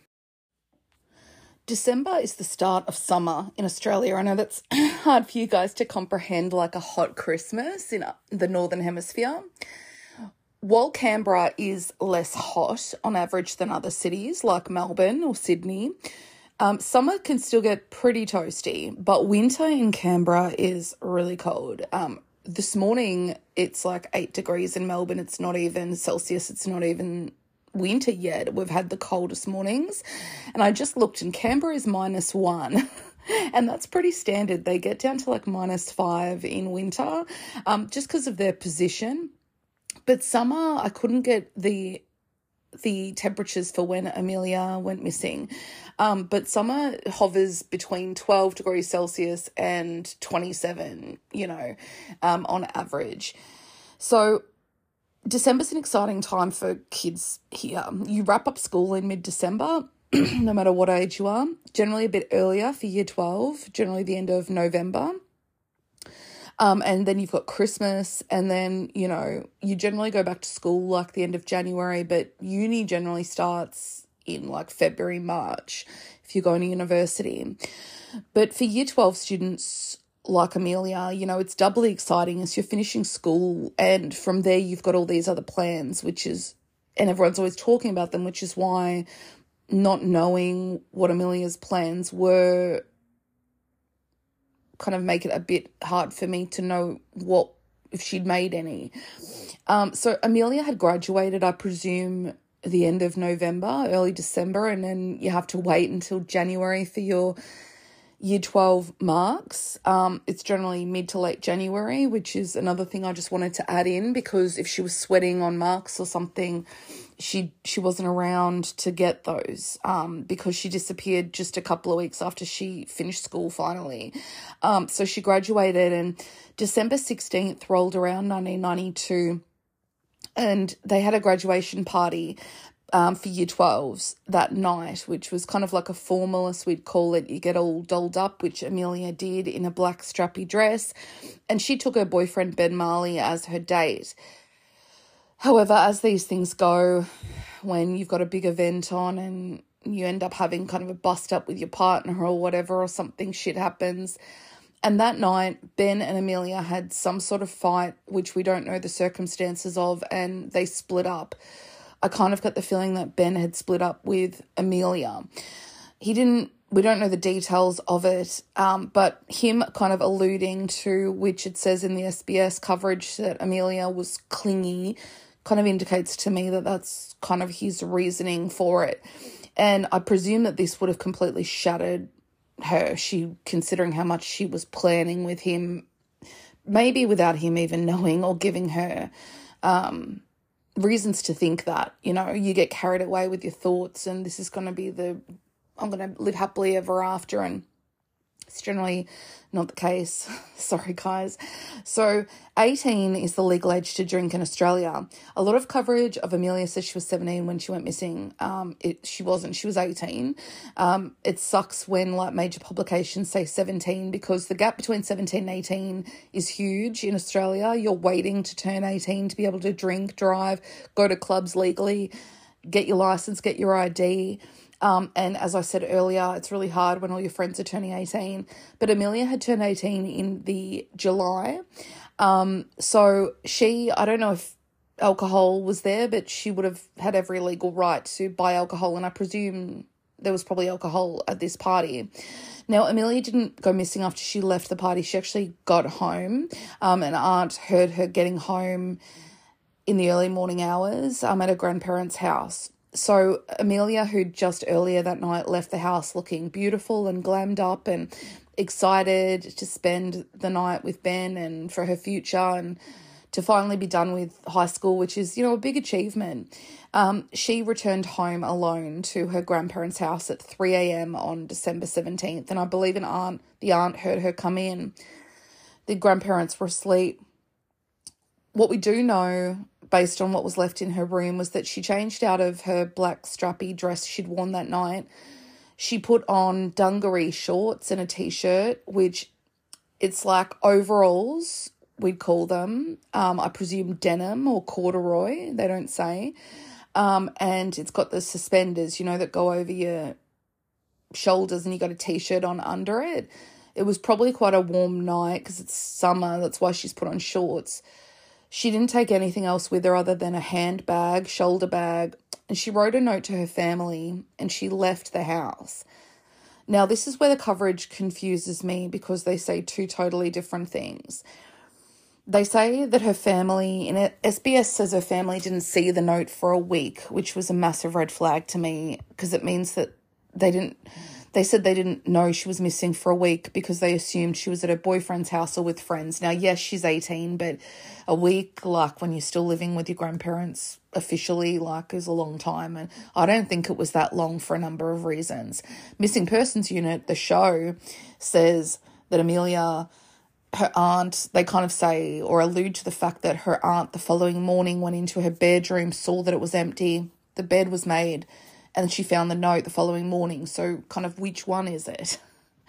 December is the start of summer in Australia. I know that's hard for you guys to comprehend, like a hot Christmas in the Northern Hemisphere. While Canberra is less hot on average than other cities like Melbourne or Sydney, um, summer can still get pretty toasty, but winter in Canberra is really cold. Um, this morning it's like eight degrees in Melbourne. It's not even Celsius. It's not even winter yet. We've had the coldest mornings, and I just looked, and Canberra is minus one. And that's pretty standard. They get down to like minus five in winter, um, just because of their position. But summer, I couldn't get the the temperatures for when Amelia went missing. Um, but summer hovers between twelve degrees Celsius and twenty-seven, you know, um, on average. So December's an exciting time for kids here. You wrap up school in mid-December, no matter what age you are, generally a bit earlier for year twelve, generally the end of November. Um, and then you've got Christmas, and then, you know, you generally go back to school like the end of January, but uni generally starts in like February, March if you're going to university. But for year twelve students like Amelia, you know, it's doubly exciting as you're finishing school, and from there you've got all these other plans, which is, and everyone's always talking about them, which is why not knowing what Amelia's plans were kind of make it a bit hard for me to know what, if she'd made any. Um, so Amelia had graduated, I presume, the end of November, early December, and then you have to wait until January for your year twelve marks. Um, it's generally mid to late January, which is another thing I just wanted to add in, because if she was sweating on marks or something, she she wasn't around to get those, um, because she disappeared just a couple of weeks after she finished school finally. Um, so she graduated, and December sixteenth rolled around nineteen ninety-two, and they had a graduation party um, for year twelves that night, which was kind of like a formal, as we'd call it. You get all dolled up, which Amelia did, in a black strappy dress, and she took her boyfriend Ben Marley as her date. However, as these things go, when you've got a big event on and you end up having kind of a bust up with your partner or whatever, or something shit happens. And that night, Ben and Amelia had some sort of fight, which we don't know the circumstances of, and they split up. I kind of got the feeling that Ben had split up with Amelia. He didn't, we don't know the details of it, um, but him kind of alluding to, which it says in the S B S coverage, that Amelia was clingy, kind of indicates to me that that's kind of his reasoning for it. And I presume that this would have completely shattered her, she considering how much she was planning with him, maybe without him even knowing or giving her um, reasons to think that, you know, you get carried away with your thoughts and this is going to be the, I'm going to live happily ever after. And It's generally not the case. Sorry, guys. So eighteen is the legal age to drink in Australia. A lot of coverage of Amelia says she was seventeen when she went missing. Um, it, she wasn't. She was eighteen. Um, it sucks when like major publications say seventeen because the gap between seventeen and eighteen is huge in Australia. You're waiting to turn eighteen to be able to drink, drive, go to clubs legally, get your license, get your I D. Um, and as I said earlier, it's really hard when all your friends are turning eighteen. But Amelia had turned eighteen in the July. Um, so she, I don't know if alcohol was there, but she would have had every legal right to buy alcohol. And I presume there was probably alcohol at this party. Now, Amelia didn't go missing after she left the party. She actually got home. Um, an aunt heard her getting home in the early morning hours um, at her grandparents' house. So Amelia, who just earlier that night left the house looking beautiful and glammed up and excited to spend the night with Ben and for her future and to finally be done with high school, which is, you know, a big achievement. Um, she returned home alone to her grandparents' house at three a.m. on December seventeenth. And I believe an aunt, the aunt heard her come in. The grandparents were asleep. What we do know, based on what was left in her room, was that she changed out of her black strappy dress she'd worn that night. She put on dungaree shorts and a t-shirt, which it's like overalls, we'd call them. Um, I presume denim or corduroy, they don't say. Um, and it's got the suspenders, you know, that go over your shoulders and you got a t-shirt on under it. It was probably quite a warm night because it's summer. That's why she's put on shorts. She didn't take anything else with her other than a handbag, shoulder bag, and she wrote a note to her family and she left the house. Now, this is where the coverage confuses me because they say two totally different things. They say that her family, and S B S says her family didn't see the note for a week, which was a massive red flag to me because it means that they didn't... They said they didn't know she was missing for a week because they assumed she was at her boyfriend's house or with friends. Now, yes, she's eighteen, but a week, like when you're still living with your grandparents officially, like is a long time. And I don't think it was that long for a number of reasons. Missing Persons Unit, the show, says that Amelia, her aunt, they kind of say or allude to the fact that her aunt the following morning went into her bedroom, saw that it was empty, the bed was made, and she found the note the following morning. So kind of which one is it?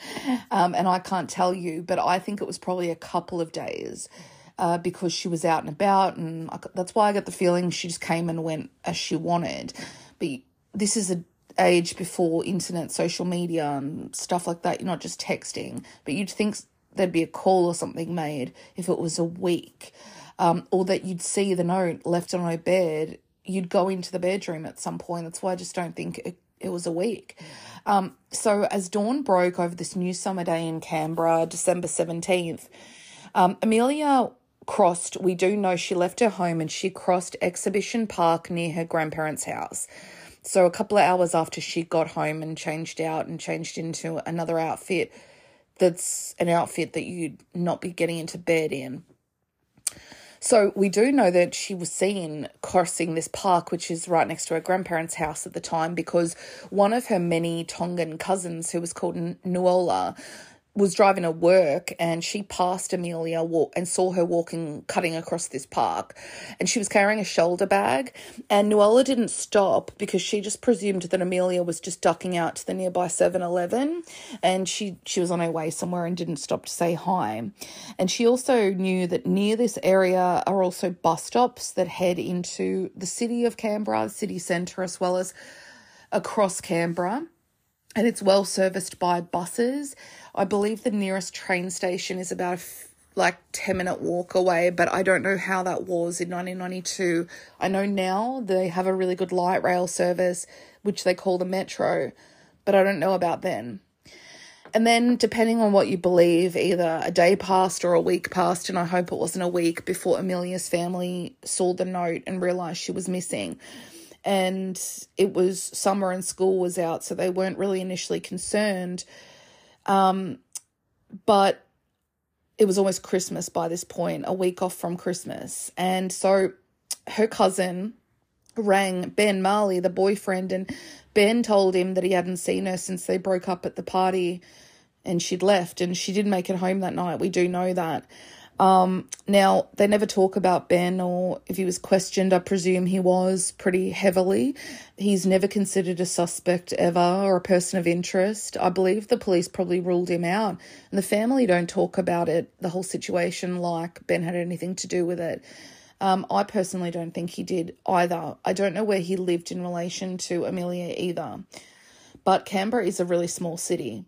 um, and I can't tell you, but I think it was probably a couple of days uh, because she was out and about. And I, that's why I got the feeling she just came and went as she wanted. But this is an age before internet, social media and stuff like that. You're not just texting. But you'd think there'd be a call or something made if it was a week. Um, or that you'd see the note left on her bed, you'd go into the bedroom at some point. That's why I just don't think it, it was a week. Um, so as dawn broke over this new summer day in Canberra, December seventeenth, um, Amelia crossed, we do know she left her home and she crossed Exhibition Park near her grandparents' house. So a couple of hours after she got home and changed out and changed into another outfit, that's an outfit that you'd not be getting into bed in. So we do know that she was seen crossing this park, which is right next to her grandparents' house at the time, because one of her many Tongan cousins, who was called Nuola, was driving to work and she passed Amelia walk and saw her walking, cutting across this park, and she was carrying a shoulder bag, and Nuola didn't stop because she just presumed that Amelia was just ducking out to the nearby seven eleven, and she, she was on her way somewhere and didn't stop to say hi. And she also knew that near this area are also bus stops that head into the city of Canberra, the city centre, as well as across Canberra. And it's well serviced by buses. I believe the nearest train station is about a f- like ten minute walk away, but I don't know how that was in nineteen ninety-two. I know now they have a really good light rail service, which they call the Metro, but I don't know about then. And then depending on what you believe, either a day passed or a week passed, and I hope it wasn't a week, before Amelia's family saw the note and realised she was missing. And it was summer and school was out, so they weren't really initially concerned. Um, but it was almost Christmas by this point, a week off from Christmas. And so her cousin rang Ben Marley, the boyfriend, and Ben told him that he hadn't seen her since they broke up at the party and she'd left, and she did make it home that night. We do know that. Um, now, they never talk about Ben, or if he was questioned, I presume he was pretty heavily. He's never considered a suspect ever or a person of interest. I believe the police probably ruled him out, and the family don't talk about it, the whole situation, like Ben had anything to do with it. Um, I personally don't think he did either. I don't know where he lived in relation to Amelia either. But Canberra is a really small city.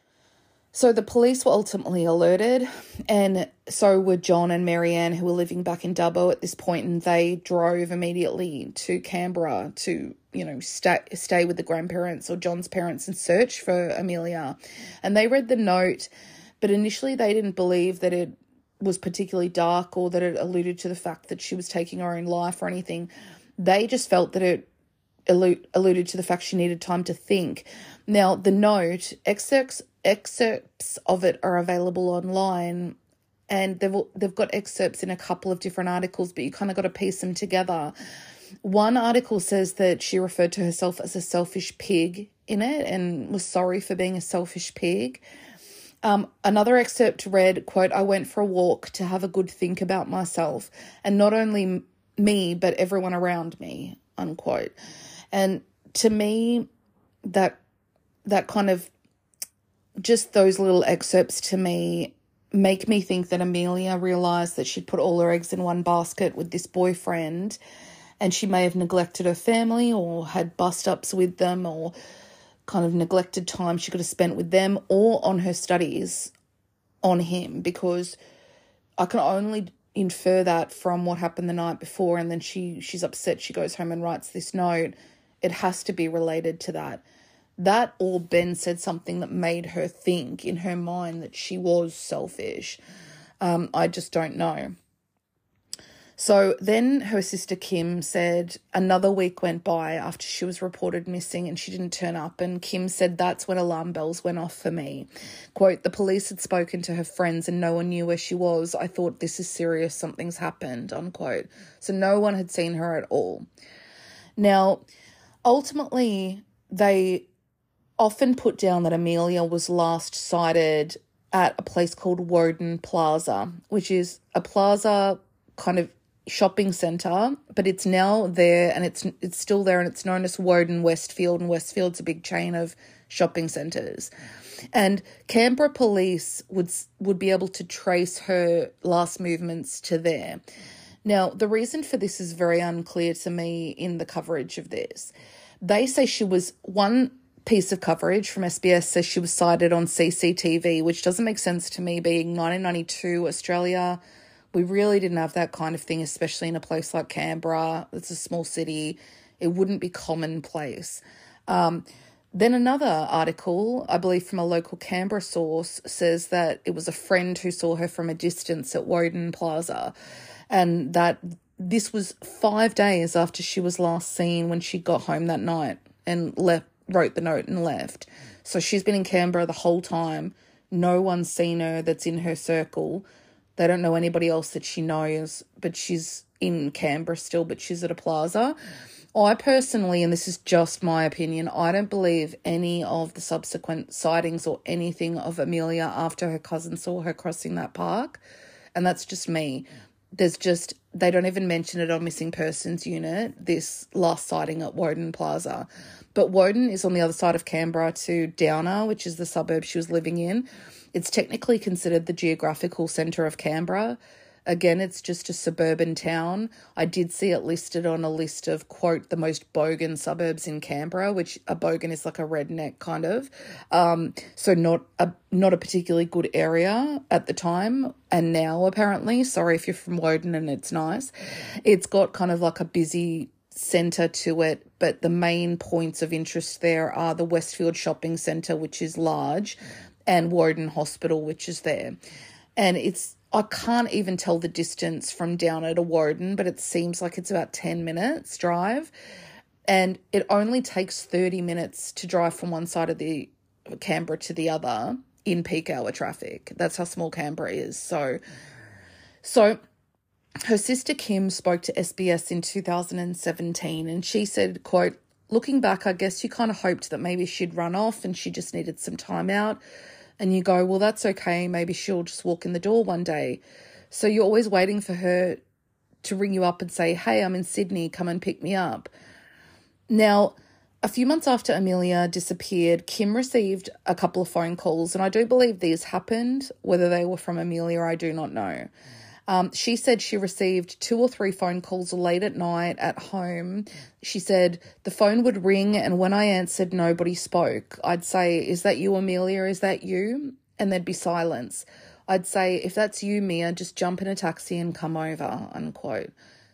So the police were ultimately alerted, and so were John and Marianne, who were living back in Dubbo at this point, and they drove immediately to Canberra to, you know, stay, stay with the grandparents or John's parents and search for Amelia. And they read the note, but initially they didn't believe that it was particularly dark or that it alluded to the fact that she was taking her own life or anything. They just felt that it alluded to the fact she needed time to think. Now, the note, excerpts excerpts of it are available online, and they've they've got excerpts in a couple of different articles, but you kind of got to piece them together. One article says that she referred to herself as a selfish pig in it and was sorry for being a selfish pig. Um, another excerpt read, quote, "I went for a walk to have a good think about myself, and not only me, but everyone around me," unquote. And to me, that that kind of, just those little excerpts to me make me think that Amelia realised that she'd put all her eggs in one basket with this boyfriend, and she may have neglected her family or had bust-ups with them, or kind of neglected time she could have spent with them or on her studies on him, because I can only infer that from what happened the night before, and then she she's upset, she goes home and writes this note. It has to be related to that. That or Ben said something that made her think in her mind that she was selfish. Um, I just don't know. So then her sister Kim said another week went by after she was reported missing and she didn't turn up, and Kim said that's when alarm bells went off for me. Quote, "The police had spoken to her friends and no one knew where she was. I thought, this is serious, something's happened," unquote. So no one had seen her at all. Now, ultimately, they often put down that Amelia was last sighted at a place called Woden Plaza, which is a plaza kind of shopping centre, but it's now there and it's it's still there, and it's known as Woden Westfield, and Westfield's a big chain of shopping centres. And Canberra police would would be able to trace her last movements to there. Now, the reason for this is very unclear to me in the coverage of this. They say she was, one piece of coverage from S B S says she was sighted on C C T V, which doesn't make sense to me, being nineteen ninety-two Australia. We really didn't have that kind of thing, especially in a place like Canberra. It's a small city. It wouldn't be commonplace. Um, then another article, I believe from a local Canberra source, says that it was a friend who saw her from a distance at Woden Plaza, and that this was five days after she was last seen when she got home that night and left, wrote the note and left. So she's been in Canberra the whole time. No one's seen her that's in her circle. They don't know anybody else that she knows, but she's in Canberra still, but she's at a plaza. I personally, and this is just my opinion, I don't believe any of the subsequent sightings or anything of Amelia after her cousin saw her crossing that park. And that's just me. There's just, they don't even mention it on Missing Persons Unit, this last sighting at Woden Plaza. But Woden is on the other side of Canberra to Downer, which is the suburb she was living in. It's technically considered the geographical centre of Canberra. Again, it's just a suburban town. I did see it listed on a list of, quote, the most bogan suburbs in Canberra, which a bogan is like a redneck kind of. Um, so not a not a particularly good area at the time, and now apparently. Sorry if you're from Woden and it's nice. It's got kind of like a busy centre to it, but the main points of interest there are the Westfield Shopping Centre, which is large, and Woden Hospital, which is there. And it's, I can't even tell the distance from Downer to Woden, but it seems like it's about ten minutes drive. And it only takes thirty minutes to drive from one side of the Canberra to the other in peak hour traffic. That's how small Canberra is. So, so her sister Kim spoke to S B S in two thousand seventeen, and she said, quote, "Looking back, I guess you kind of hoped that maybe she'd run off and she just needed some time out. And you go, well, that's okay. Maybe she'll just walk in the door one day. So you're always waiting for her to ring you up and say, hey, I'm in Sydney, come and pick me up. Now, a few months after Amelia disappeared, Kim received a couple of phone calls, and I do believe these happened. Whether they were from Amelia, I do not know. Um, she said she received two or three phone calls late at night at home. She said the phone would ring, and when I answered, nobody spoke. I'd say, is that you, Amelia? Is that you? And there'd be silence. I'd say, if that's you, Mia, just jump in a taxi and come over, unquote.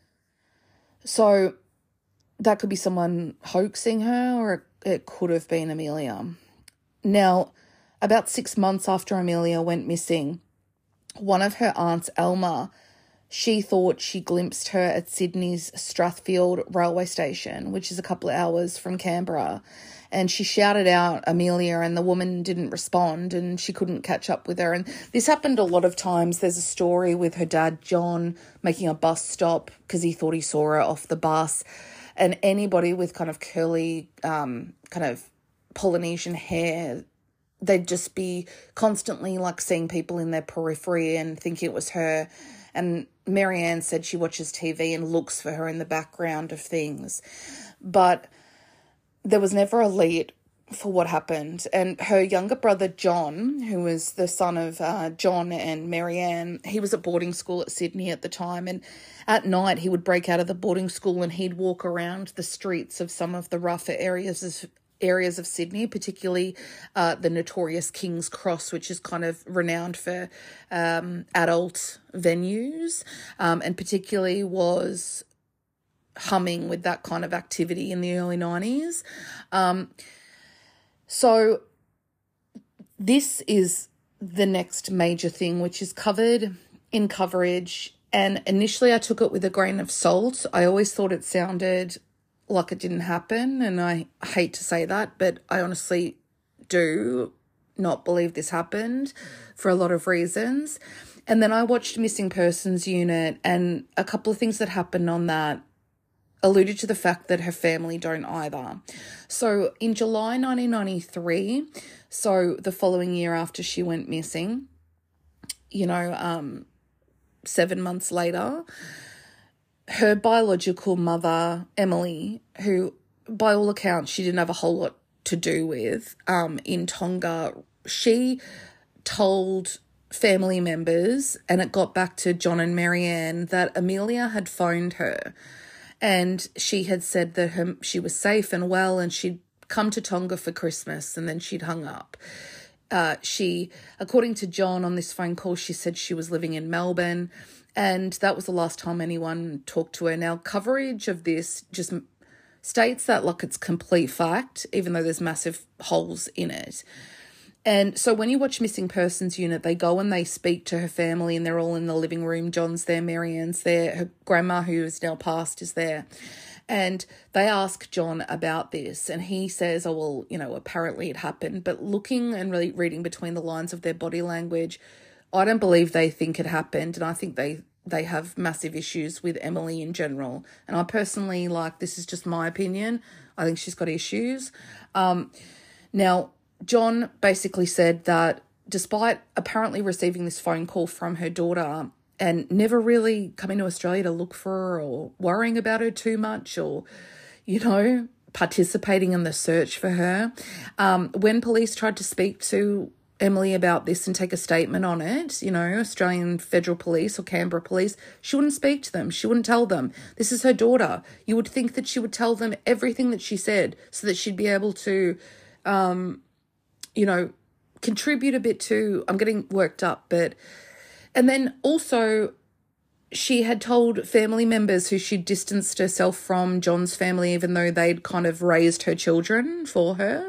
So that could be someone hoaxing her, or it, it could have been Amelia. Now, about six months after Amelia went missing, one of her aunts, Elma, she thought she glimpsed her at Sydney's Strathfield railway station, which is a couple of hours from Canberra. And she shouted out Amelia, and the woman didn't respond, and she couldn't catch up with her. And this happened a lot of times. There's a story with her dad, John, making a bus stop because he thought he saw her off the bus. And anybody with kind of curly, um, kind of Polynesian hair, they'd just be constantly like seeing people in their periphery and thinking it was her. And Marianne said she watches T V and looks for her in the background of things. But there was never a lead for what happened. And her younger brother, John, who was the son of uh, John and Marianne, he was at boarding school at Sydney at the time. And at night he would break out of the boarding school and he'd walk around the streets of some of the rougher areas of areas of Sydney, particularly uh, the notorious King's Cross, which is kind of renowned for um, adult venues, um, and particularly was humming with that kind of activity in the early nineties. Um, so this is the next major thing, which is covered in coverage. And initially I took it with a grain of salt. I always thought it sounded like it didn't happen, and I hate to say that, but I honestly do not believe this happened for a lot of reasons. And then I watched Missing Persons Unit, and a couple of things that happened on that alluded to the fact that her family don't either. So in July nineteen ninety-three, so the following year after she went missing, you know, um, seven months later, her biological mother, Emily, who by all accounts she didn't have a whole lot to do with um, in Tonga, she told family members, and it got back to John and Marianne, that Amelia had phoned her and she had said that her, she was safe and well and she'd come to Tonga for Christmas, and then she'd hung up. Uh, she, according to John on this phone call, she said she was living in Melbourne, and that was the last time anyone talked to her. Now, coverage of this just states that like it's complete fact, even though there's massive holes in it. And so when you watch Missing Persons Unit, they go and they speak to her family, and they're all in the living room. John's there, Marianne's there, her grandma, who is now passed, is there. And they ask John about this, and he says, oh, well, you know, apparently it happened. But looking and really reading between the lines of their body language, I don't believe they think it happened, and I think they, they have massive issues with Emily in general. And I personally, like, this is just my opinion, I think she's got issues. Um, now, John basically said that despite apparently receiving this phone call from her daughter and never really coming to Australia to look for her or worrying about her too much or, you know, participating in the search for her, um, when police tried to speak to Emily about this and take a statement on it, you know, Australian Federal Police or Canberra Police, she wouldn't speak to them. She wouldn't tell them. This is her daughter. You would think that she would tell them everything that she said so that she'd be able to, um, you know, contribute a bit to, I'm getting worked up, but, and then also she had told family members who she'd distanced herself from John's family, even though they'd kind of raised her children for her,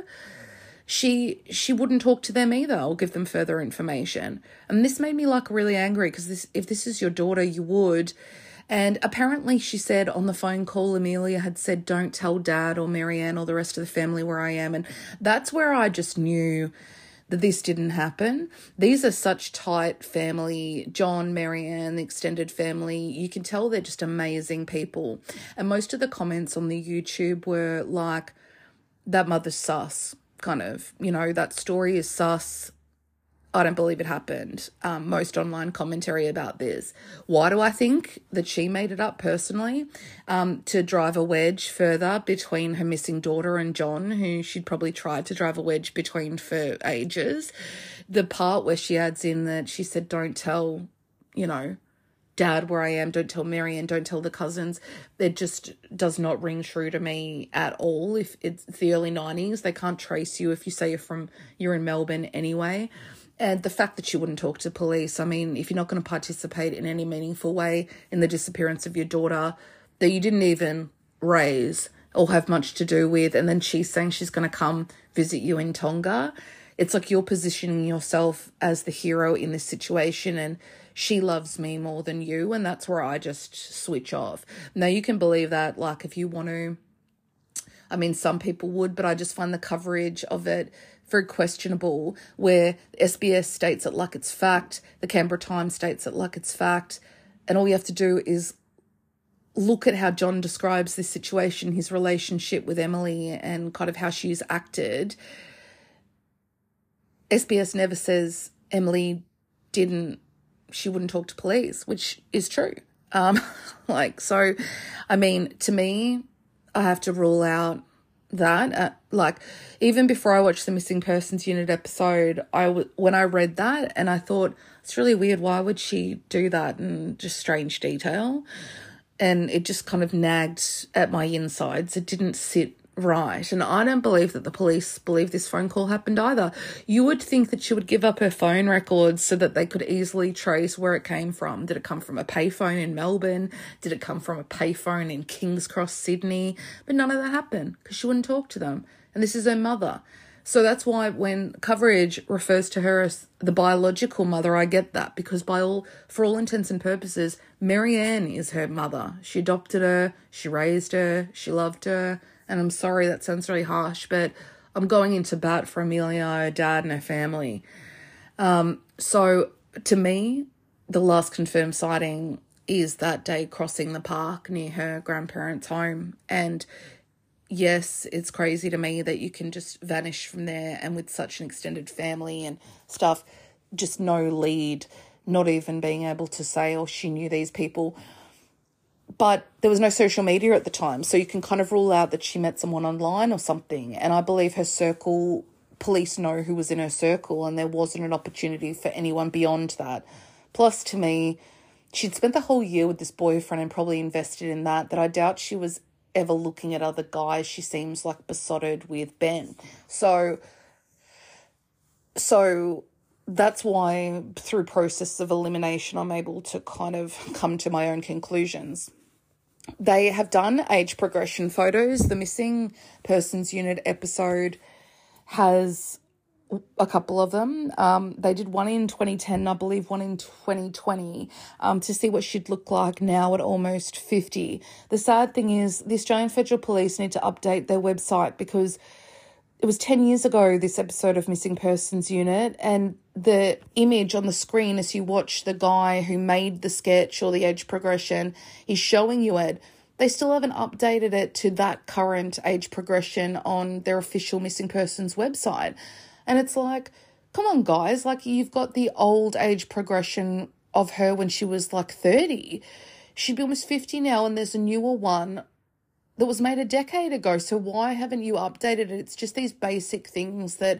she she wouldn't talk to them either or give them further information. And this made me like really angry, because this, if this is your daughter, you would. And apparently she said on the phone call, Amelia had said, don't tell Dad or Marianne or the rest of the family where I am. And that's where I just knew that this didn't happen. These are such tight family, John, Marianne, the extended family. You can tell they're just amazing people. And most of the comments on the YouTube were like, that mother's sus, kind of, you know, that story is sus. I don't believe it happened. Um, most online commentary about this. Why do I think that she made it up personally? Um, to drive a wedge further between her missing daughter and John, who she'd probably tried to drive a wedge between for ages. The part where she adds in that she said, don't tell, you know, Dad where I am, don't tell Marianne, don't tell the cousins. It just does not ring true to me at all. If it's the early nineties, they can't trace you if you say you're from, you're in Melbourne anyway. And the fact that you wouldn't talk to police, I mean, if you're not going to participate in any meaningful way in the disappearance of your daughter that you didn't even raise or have much to do with, and then she's saying she's going to come visit you in Tonga, it's like you're positioning yourself as the hero in this situation, and she loves me more than you, and that's where I just switch off. Now, you can believe that, like, if you want to, I mean, some people would, but I just find the coverage of it very questionable, where S B S states it like it's fact, the Canberra Times states it like it's fact, and all you have to do is look at how John describes this situation, his relationship with Emily and kind of how she's acted. S B S never says Emily didn't, she wouldn't talk to police, which is true. Um, like, so, I mean, to me, I have to rule out that. Uh, like, even before I watched the Missing Persons Unit episode, I w- when I read that, and I thought, it's really weird, why would she do that? And just strange detail. And it just kind of nagged at my insides. It didn't sit right. And I don't believe that the police believe this phone call happened either. You would think that she would give up her phone records so that they could easily trace where it came from. Did it come from a payphone in Melbourne? Did it come from a payphone in King's Cross, Sydney? But none of that happened because she wouldn't talk to them. And this is her mother. So that's why when coverage refers to her as the biological mother, I get that, because by all, for all intents and purposes, Marianne is her mother. She adopted her, she raised her, she loved her. And I'm sorry, that sounds really harsh, but I'm going into bat for Amelia, her dad, and her family. Um, so to me, the last confirmed sighting is that day crossing the park near her grandparents' home. And yes, it's crazy to me that you can just vanish from there, and with such an extended family and stuff, just no lead, not even being able to say, oh, she knew these people. But there was no social media at the time, so you can kind of rule out that she met someone online or something. And I believe her circle, police know who was in her circle, and there wasn't an opportunity for anyone beyond that. Plus, to me, she'd spent the whole year with this boyfriend and probably invested in that, that I doubt she was ever looking at other guys. She seems like besotted with Ben. So, so that's why through process of elimination, I'm able to kind of come to my own conclusions. They have done age progression photos. The Missing Persons Unit episode has a couple of them. Um, they did one in twenty ten, I believe one in twenty twenty, um, to see what she'd look like now at almost fifty. The sad thing is the Australian Federal Police need to update their website, because it was ten years ago, this episode of Missing Persons Unit, and the image on the screen as you watch the guy who made the sketch or the age progression is showing you it. They still haven't updated it to that current age progression on their official Missing Persons website. And it's like, come on, guys, like, you've got the old age progression of her when she was like thirty. She'd be almost fifty now, and there's a newer one that was made a decade ago. So why haven't you updated it? It's just these basic things that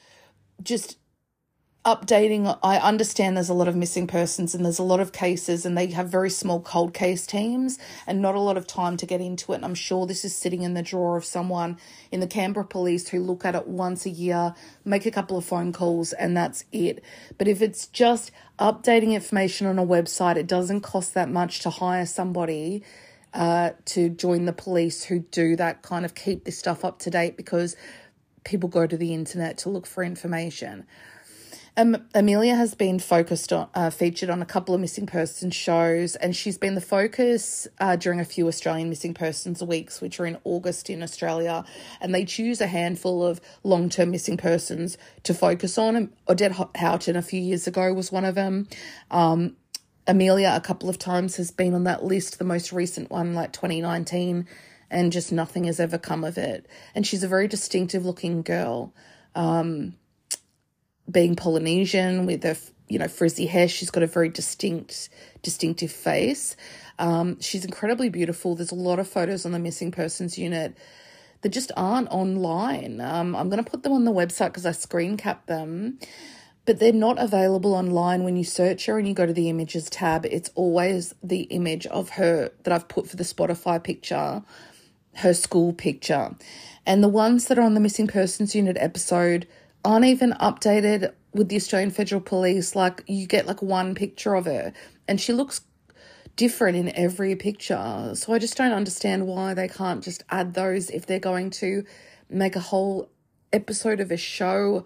just updating. I understand there's a lot of missing persons and there's a lot of cases, and they have very small cold case teams and not a lot of time to get into it. And I'm sure this is sitting in the drawer of someone in the Canberra Police who look at it once a year, make a couple of phone calls, and that's it. But if it's just updating information on a website, it doesn't cost that much to hire somebody uh, to join the police who do that, kind of keep this stuff up to date, because people go to the internet to look for information. Um, Amelia has been focused on, uh, featured on a couple of missing persons shows, and she's been the focus uh, during a few Australian Missing Persons Weeks, which are in August in Australia, and they choose a handful of long-term missing persons to focus on. Odette Houghton a few years ago was one of them. Um, Amelia a couple of times has been on that list, the most recent one like twenty nineteen, and just nothing has ever come of it. And she's a very distinctive looking girl. Um, being Polynesian with her, you know, frizzy hair. She's got a very distinct, distinctive face. Um, she's incredibly beautiful. There's a lot of photos on the missing persons unit that just aren't online. Um, I'm going to put them on the website because I screen capped them, but they're not available online. When you search her and you go to the images tab, it's always the image of her that I've put for the Spotify picture, her school picture. And the ones that are on the missing persons unit episode aren't even updated with the Australian Federal Police. Like, you get like one picture of her and she looks different in every picture. So I just don't understand why they can't just add those if they're going to make a whole episode of a show.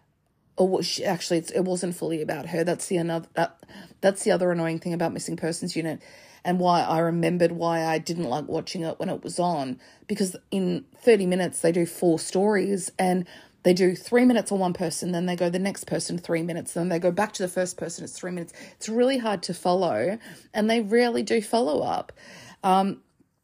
Or what she, actually, it's, it wasn't fully about her. That's the another that that's the other annoying thing about Missing Persons Unit, and why I remembered why I didn't like watching it when it was on, because in thirty minutes they do four stories and they do three minutes on one person, then they go the next person three minutes, then they go back to the first person, it's three minutes. It's really hard to follow, and they rarely do follow up. Um,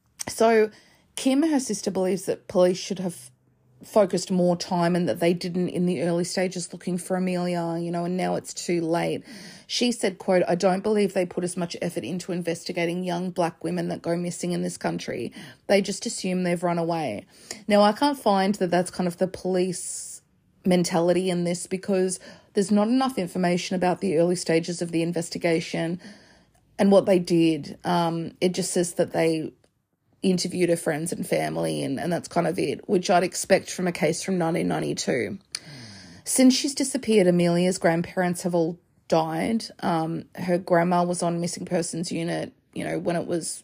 so Kim, her sister, believes that police should have focused more time and that they didn't in the early stages looking for Amelia, you know, and now it's too late. She said, quote, "I don't believe they put as much effort into investigating young black women that go missing in this country. They just assume they've run away." Now, I can't find that that's kind of the police mentality in this, because there's not enough information about the early stages of the investigation and what they did. Um, it just says that they interviewed her friends and family, and, and that's kind of it, which I'd expect from a case from nineteen ninety-two. Since she's disappeared, Amelia's grandparents have all died. Um, her grandma was on Missing Persons Unit, you know, when it was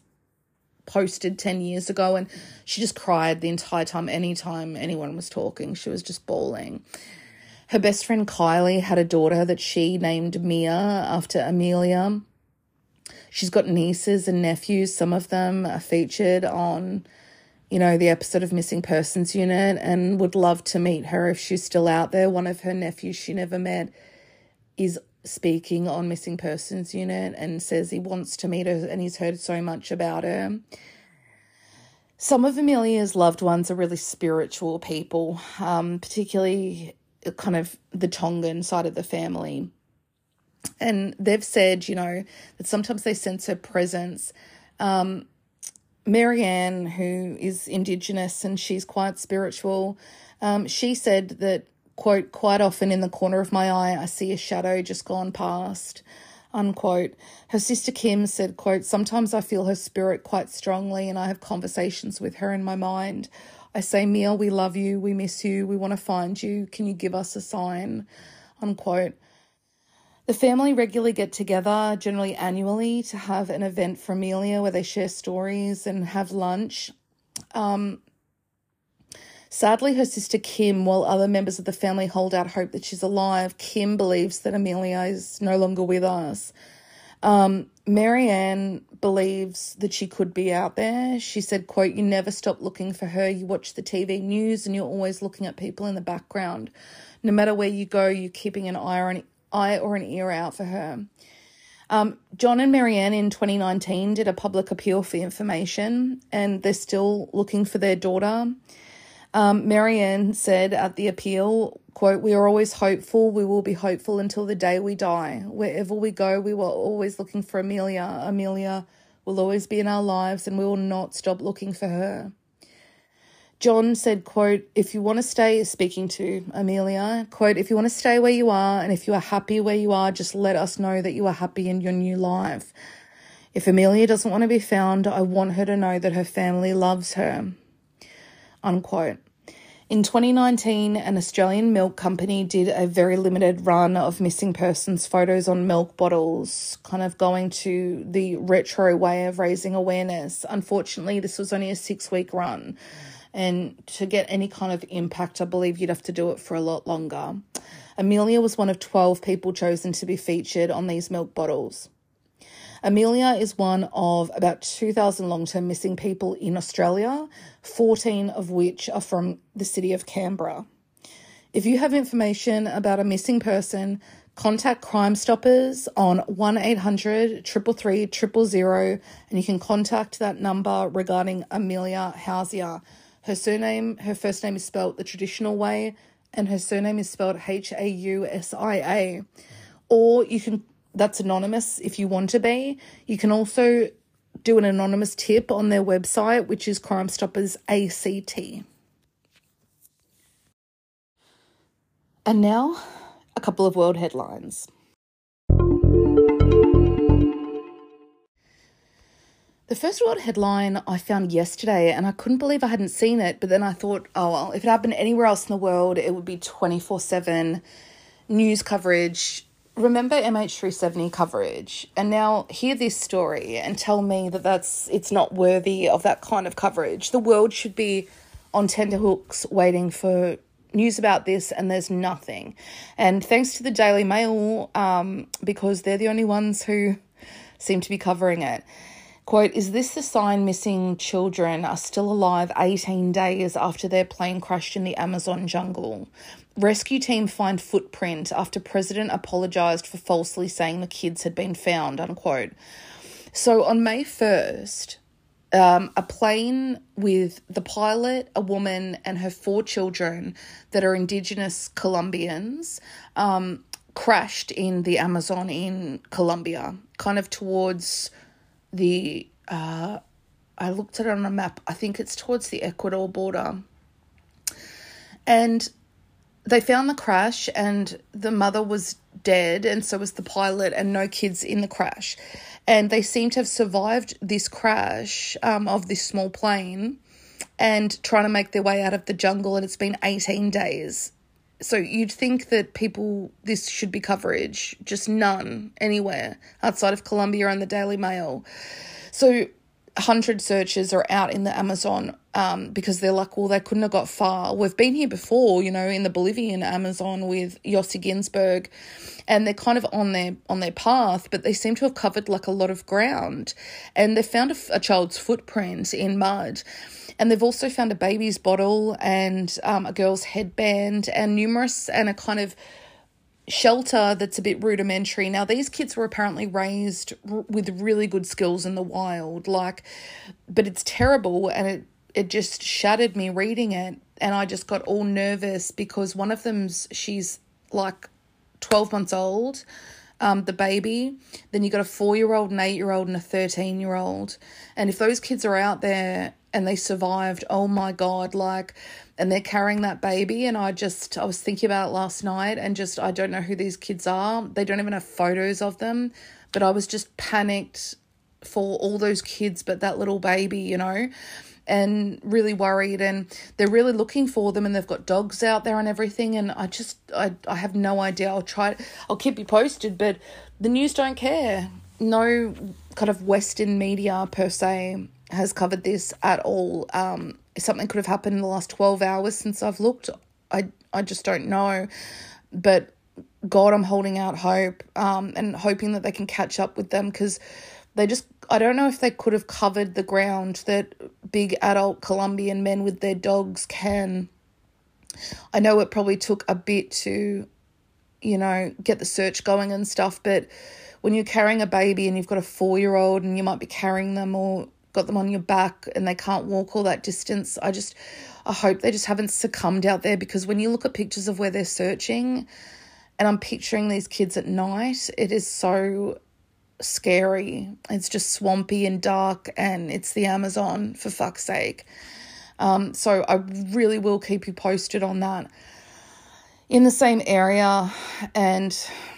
posted ten years ago, and she just cried the entire time. Anytime anyone was talking, she was just bawling. Her best friend Kylie had a daughter that she named Mia after Amelia. She's got nieces and nephews. Some of them are featured on, you know, the episode of Missing Persons Unit, and would love to meet her if she's still out there. One of her nephews she never met is speaking on Missing Persons Unit and says he wants to meet her and he's heard so much about her. Some of Amelia's loved ones are really spiritual people, um, particularly kind of the Tongan side of the family. And they've said, you know, that sometimes they sense her presence. Um, Marianne, who is Indigenous and she's quite spiritual, um, she said that, quote, "Quite often in the corner of my eye, I see a shadow just gone past," unquote. Her sister Kim said, quote, "Sometimes I feel her spirit quite strongly and I have conversations with her in my mind. I say, Mia, we love you, we miss you, we want to find you. Can you give us a sign?" Unquote. The family regularly get together, generally annually, to have an event for Amelia where they share stories and have lunch. Um, sadly, her sister Kim, while other members of the family hold out hope that she's alive, Kim believes that Amelia is no longer with us. Um, Marianne believes that she could be out there. She said, quote, "You never stop looking for her. You watch the T V news and you're always looking at people in the background. No matter where you go, you're keeping an eye on eye or an ear out for her." Um, John and Marianne in twenty nineteen did a public appeal for information, and they're still looking for their daughter. Um, Marianne said at the appeal, quote, "We are always hopeful. We will be hopeful until the day we die. Wherever we go, we were always looking for Amelia. Amelia will always be in our lives and we will not stop looking for her." John said, quote, "If you want to stay," speaking to Amelia, quote, "if you want to stay where you are and if you are happy where you are, just let us know that you are happy in your new life. If Amelia doesn't want to be found, I want her to know that her family loves her," unquote. In twenty nineteen, an Australian milk company did a very limited run of missing persons photos on milk bottles, kind of going to the retro way of raising awareness. Unfortunately, this was only a six-week run. And to get any kind of impact, I believe you'd have to do it for a lot longer. Amelia was one of twelve people chosen to be featured on these milk bottles. Amelia is one of about two thousand long-term missing people in Australia, fourteen of which are from the city of Canberra. If you have information about a missing person, contact Crime Stoppers on one eight hundred, three three three, zero zero zero, and you can contact that number regarding Amelia Hausier. Her surname, her first name is spelled the traditional way, and her surname is spelled H A U S I A. Or you can, that's anonymous if you want to be. You can also do an anonymous tip on their website, which is Crime Stoppers A C T. And now, a couple of world headlines. The first world headline I found yesterday, and I couldn't believe I hadn't seen it, but then I thought, oh, well, if it happened anywhere else in the world, it would be twenty-four seven news coverage. Remember M H three seventy coverage? And now hear this story and tell me that that's it's not worthy of that kind of coverage. The world should be on tenterhooks waiting for news about this, and there's nothing. And thanks to the Daily Mail, um, because they're the only ones who seem to be covering it. Quote, is this the sign missing children are still alive eighteen days after their plane crashed in the Amazon jungle? Rescue team find footprint after president apologised for falsely saying the kids had been found, unquote. So on May first, um, a plane with the pilot, a woman and her four children that are Indigenous Colombians um, crashed in the Amazon in Colombia, kind of towards the, uh, I looked at it on a map, I think it's towards the Ecuador border. And they found the crash and the mother was dead, and so was the pilot, and no kids in the crash. And they seem to have survived this crash um, of this small plane and trying to make their way out of the jungle, and it's been eighteen days. So you'd think that people, this should be coverage, just none anywhere outside of Colombia and the Daily Mail. So one hundred searchers are out in the Amazon um, because they're like, well, they couldn't have got far. We've been here before, you know, in the Bolivian Amazon with Yossi Ginsberg, and they're kind of on their on their path, but they seem to have covered like a lot of ground. And they found a, a child's footprint in mud. And they've also found a baby's bottle and um, a girl's headband and numerous and a kind of shelter that's a bit rudimentary. Now, these kids were apparently raised r- with really good skills in the wild, like, but it's terrible, and it, it just shattered me reading it, and I just got all nervous because one of them's, she's like twelve months old, um, the baby. Then you got a four-year-old, an eight-year-old, and a thirteen-year-old. And if those kids are out there and they survived, oh my God, like, and they're carrying that baby, and I just, I was thinking about it last night, and just, I don't know who these kids are. They don't even have photos of them, but I was just panicked for all those kids, but that little baby, you know, and really worried, and they're really looking for them, and they've got dogs out there and everything, and I just, I, I have no idea. I'll try, I'll keep you posted, but the news don't care. No kind of Western media per se has covered this at all. Um, something could have happened in the last twelve hours since I've looked. I I just don't know. But God, I'm holding out hope um, and hoping that they can catch up with them, because they just, I don't know if they could have covered the ground that big adult Colombian men with their dogs can. I know it probably took a bit to, you know, get the search going and stuff, but when you're carrying a baby and you've got a four-year-old and you might be carrying them or got them on your back and they can't walk all that distance, I just, I hope they just haven't succumbed out there, because when you look at pictures of where they're searching, and I'm picturing these kids at night, it is so scary. It's just swampy and dark, and it's the Amazon, for fuck's sake. Um, so I really will keep you posted on that. In the same area, and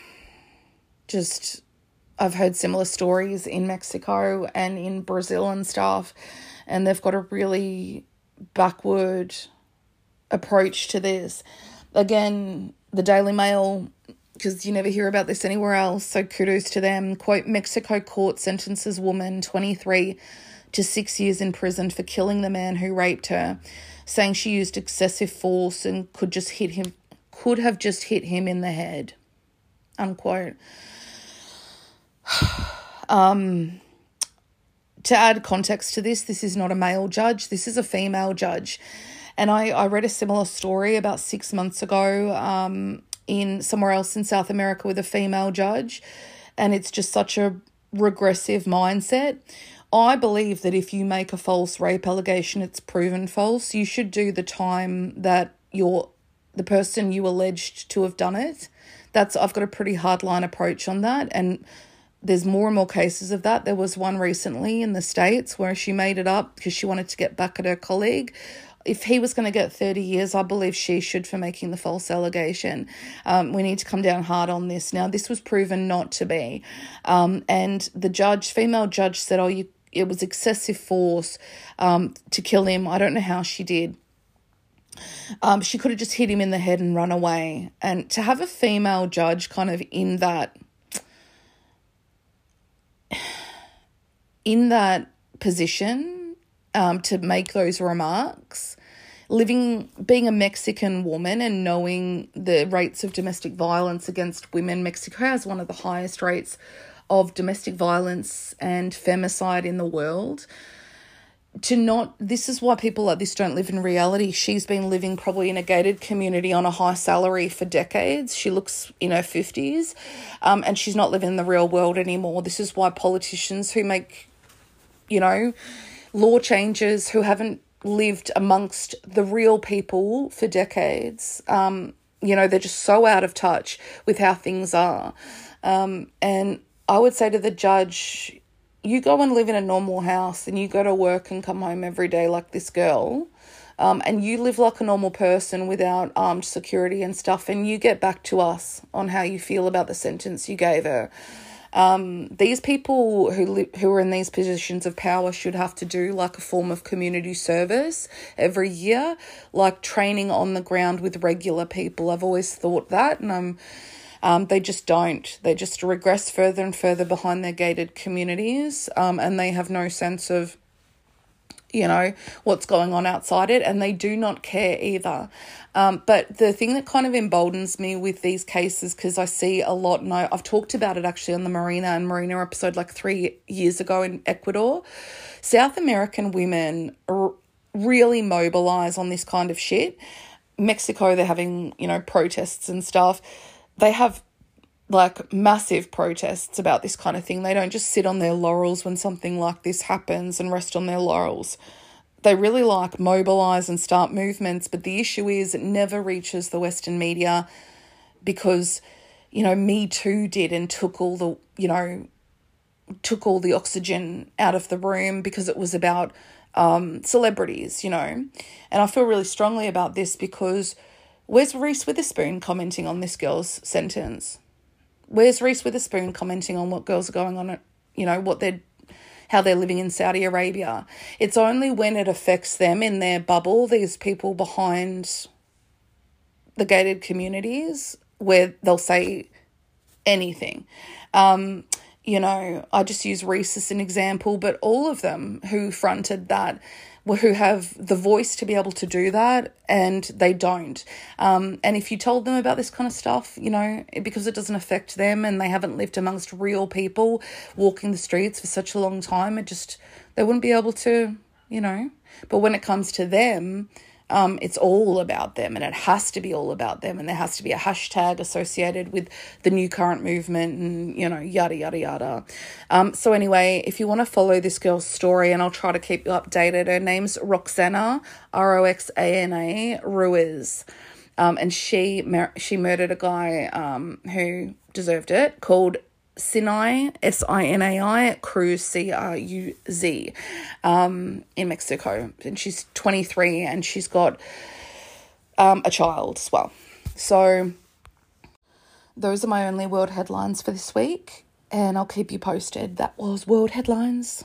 just, I've heard similar stories in Mexico and in Brazil and stuff, and they've got a really backward approach to this. Again, the Daily Mail, because you never hear about this anywhere else, so kudos to them. Quote, Mexico court sentences woman twenty-three to six years in prison for killing the man who raped her, saying she used excessive force and could just hit him, could have just hit him in the head, unquote. Um, to add context to this, this is not a male judge. This is a female judge. And I, I read a similar story about six months ago um, in somewhere else in South America with a female judge. And it's just such a regressive mindset. I believe that if you make a false rape allegation, it's proven false. You should do the time that your the person you alleged to have done it. That's I've got a pretty hardline approach on that, and there's more and more cases of that. There was one recently in the States where she made it up because she wanted to get back at her colleague. If he was going to get thirty years, I believe she should for making the false allegation. Um, we need to come down hard on this. Now, this was proven not to be. Um, and the judge, female judge, said, oh, you, it was excessive force um, to kill him. I don't know how she did. Um, she could have just hit him in the head and run away. And to have a female judge kind of in that, in that position um, to make those remarks, living, being a Mexican woman and knowing the rates of domestic violence against women, Mexico has one of the highest rates of domestic violence and femicide in the world. To not, this is why people like this don't live in reality. She's been living probably in a gated community on a high salary for decades. She looks in her fifties, um, and she's not living in the real world anymore. This is why politicians who make, you know, law changes, who haven't lived amongst the real people for decades, um, you know, they're just so out of touch with how things are. Um, and I would say to the judge, you go and live in a normal house and you go to work and come home every day like this girl, um, and you live like a normal person without armed security and stuff, and you get back to us on how you feel about the sentence you gave her. Um, these people who li- who are in these positions of power should have to do like a form of community service every year, like training on the ground with regular people. I've always thought that, and I'm Um, they just don't. They just regress further and further behind their gated communities, um, and they have no sense of, you know, what's going on outside it, and they do not care either. Um, but the thing that kind of emboldens me with these cases, because I see a lot, and I, I've talked about it actually on the Marina and Marina episode like three years ago in Ecuador, South American women r- really mobilise on this kind of shit. Mexico, they're having, you know, protests and stuff. They have like massive protests about this kind of thing. They don't just sit on their laurels when something like this happens and rest on their laurels. They really like mobilise and start movements, but the issue is it never reaches the Western media because, you know, Me Too did and took all the, you know, took all the oxygen out of the room because it was about um, celebrities, you know. And I feel really strongly about this because where's Reese Witherspoon commenting on this girl's sentence? Where's Reese Witherspoon commenting on what girls are going on, you know, what they're, how they're living in Saudi Arabia? It's only when it affects them in their bubble, these people behind the gated communities, where they'll say anything. Um, you know, I just use Reese as an example, but all of them who fronted that, who have the voice to be able to do that, and they don't. Um, and if you told them about this kind of stuff, you know, because it doesn't affect them and they haven't lived amongst real people walking the streets for such a long time, it just, they wouldn't be able to, you know. But when it comes to them, um, it's all about them, and it has to be all about them, and there has to be a hashtag associated with the New Current movement and, you know, yada, yada, yada. Um, so anyway, if you want to follow this girl's story, and I'll try to keep you updated, her name's Roxana, R O X A N A, Ruiz. Um, and she, mur- she murdered a guy um, who deserved it, called Sinai, S I N A I, Cruz, C R U Z, um, in Mexico. And she's twenty-three and she's got um, a child as well. So those are my only world headlines for this week, and I'll keep you posted. That was World Headlines.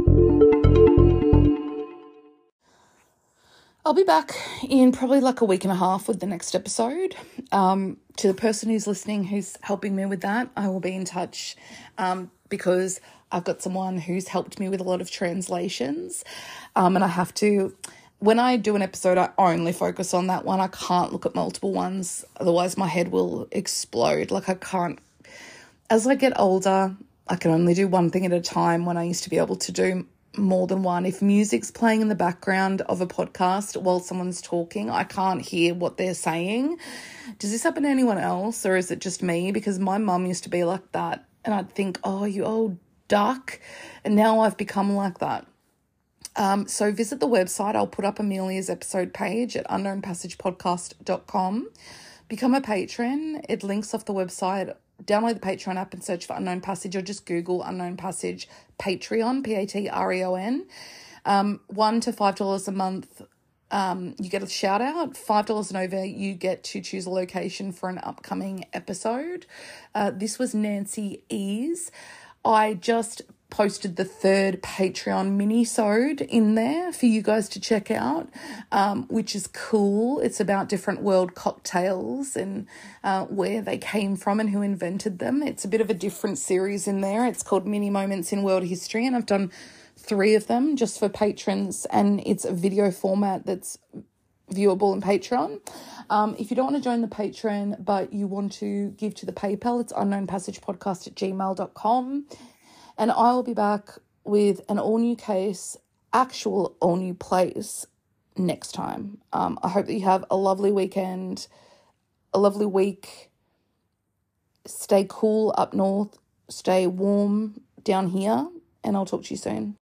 I'll be back in probably like a week and a half with the next episode. Um, to the person who's listening, who's helping me with that, I will be in touch um, because I've got someone who's helped me with a lot of translations. Um, and I have to, when I do an episode, I only focus on that one. I can't look at multiple ones. Otherwise, my head will explode. Like I can't, as I get older, I can only do one thing at a time when I used to be able to do more than one. If music's playing in the background of a podcast while someone's talking, I can't hear what they're saying. Does this happen to anyone else, or is it just me? Because my mum used to be like that, and I'd think, oh, you old duck, and now I've become like that. Um, so visit the website. I'll put up Amelia's episode page at unknown passage podcast dot com. Become a patron. It links off the website. Download the Patreon app and search for Unknown Passage, or just Google Unknown Passage Patreon, P A T R E O N. Um, one to five dollars a month, um, you get a shout out. Five dollars and over, you get to choose a location for an upcoming episode. Uh, this was Nancy Ease. I just posted the third Patreon mini-sode in there for you guys to check out, um, which is cool. It's about different world cocktails and uh, where they came from and who invented them. It's a bit of a different series in there. It's called Mini Moments in World History, and I've done three of them just for patrons, and it's a video format that's viewable in Patreon. Um, if you don't want to join the Patreon but you want to give to the PayPal, it's unknownpassagepodcast at gmail dot com. And I will be back with an all-new case, actual all-new place next time. Um, I hope that you have a lovely weekend, a lovely week. Stay cool up north, stay warm down here, and I'll talk to you soon.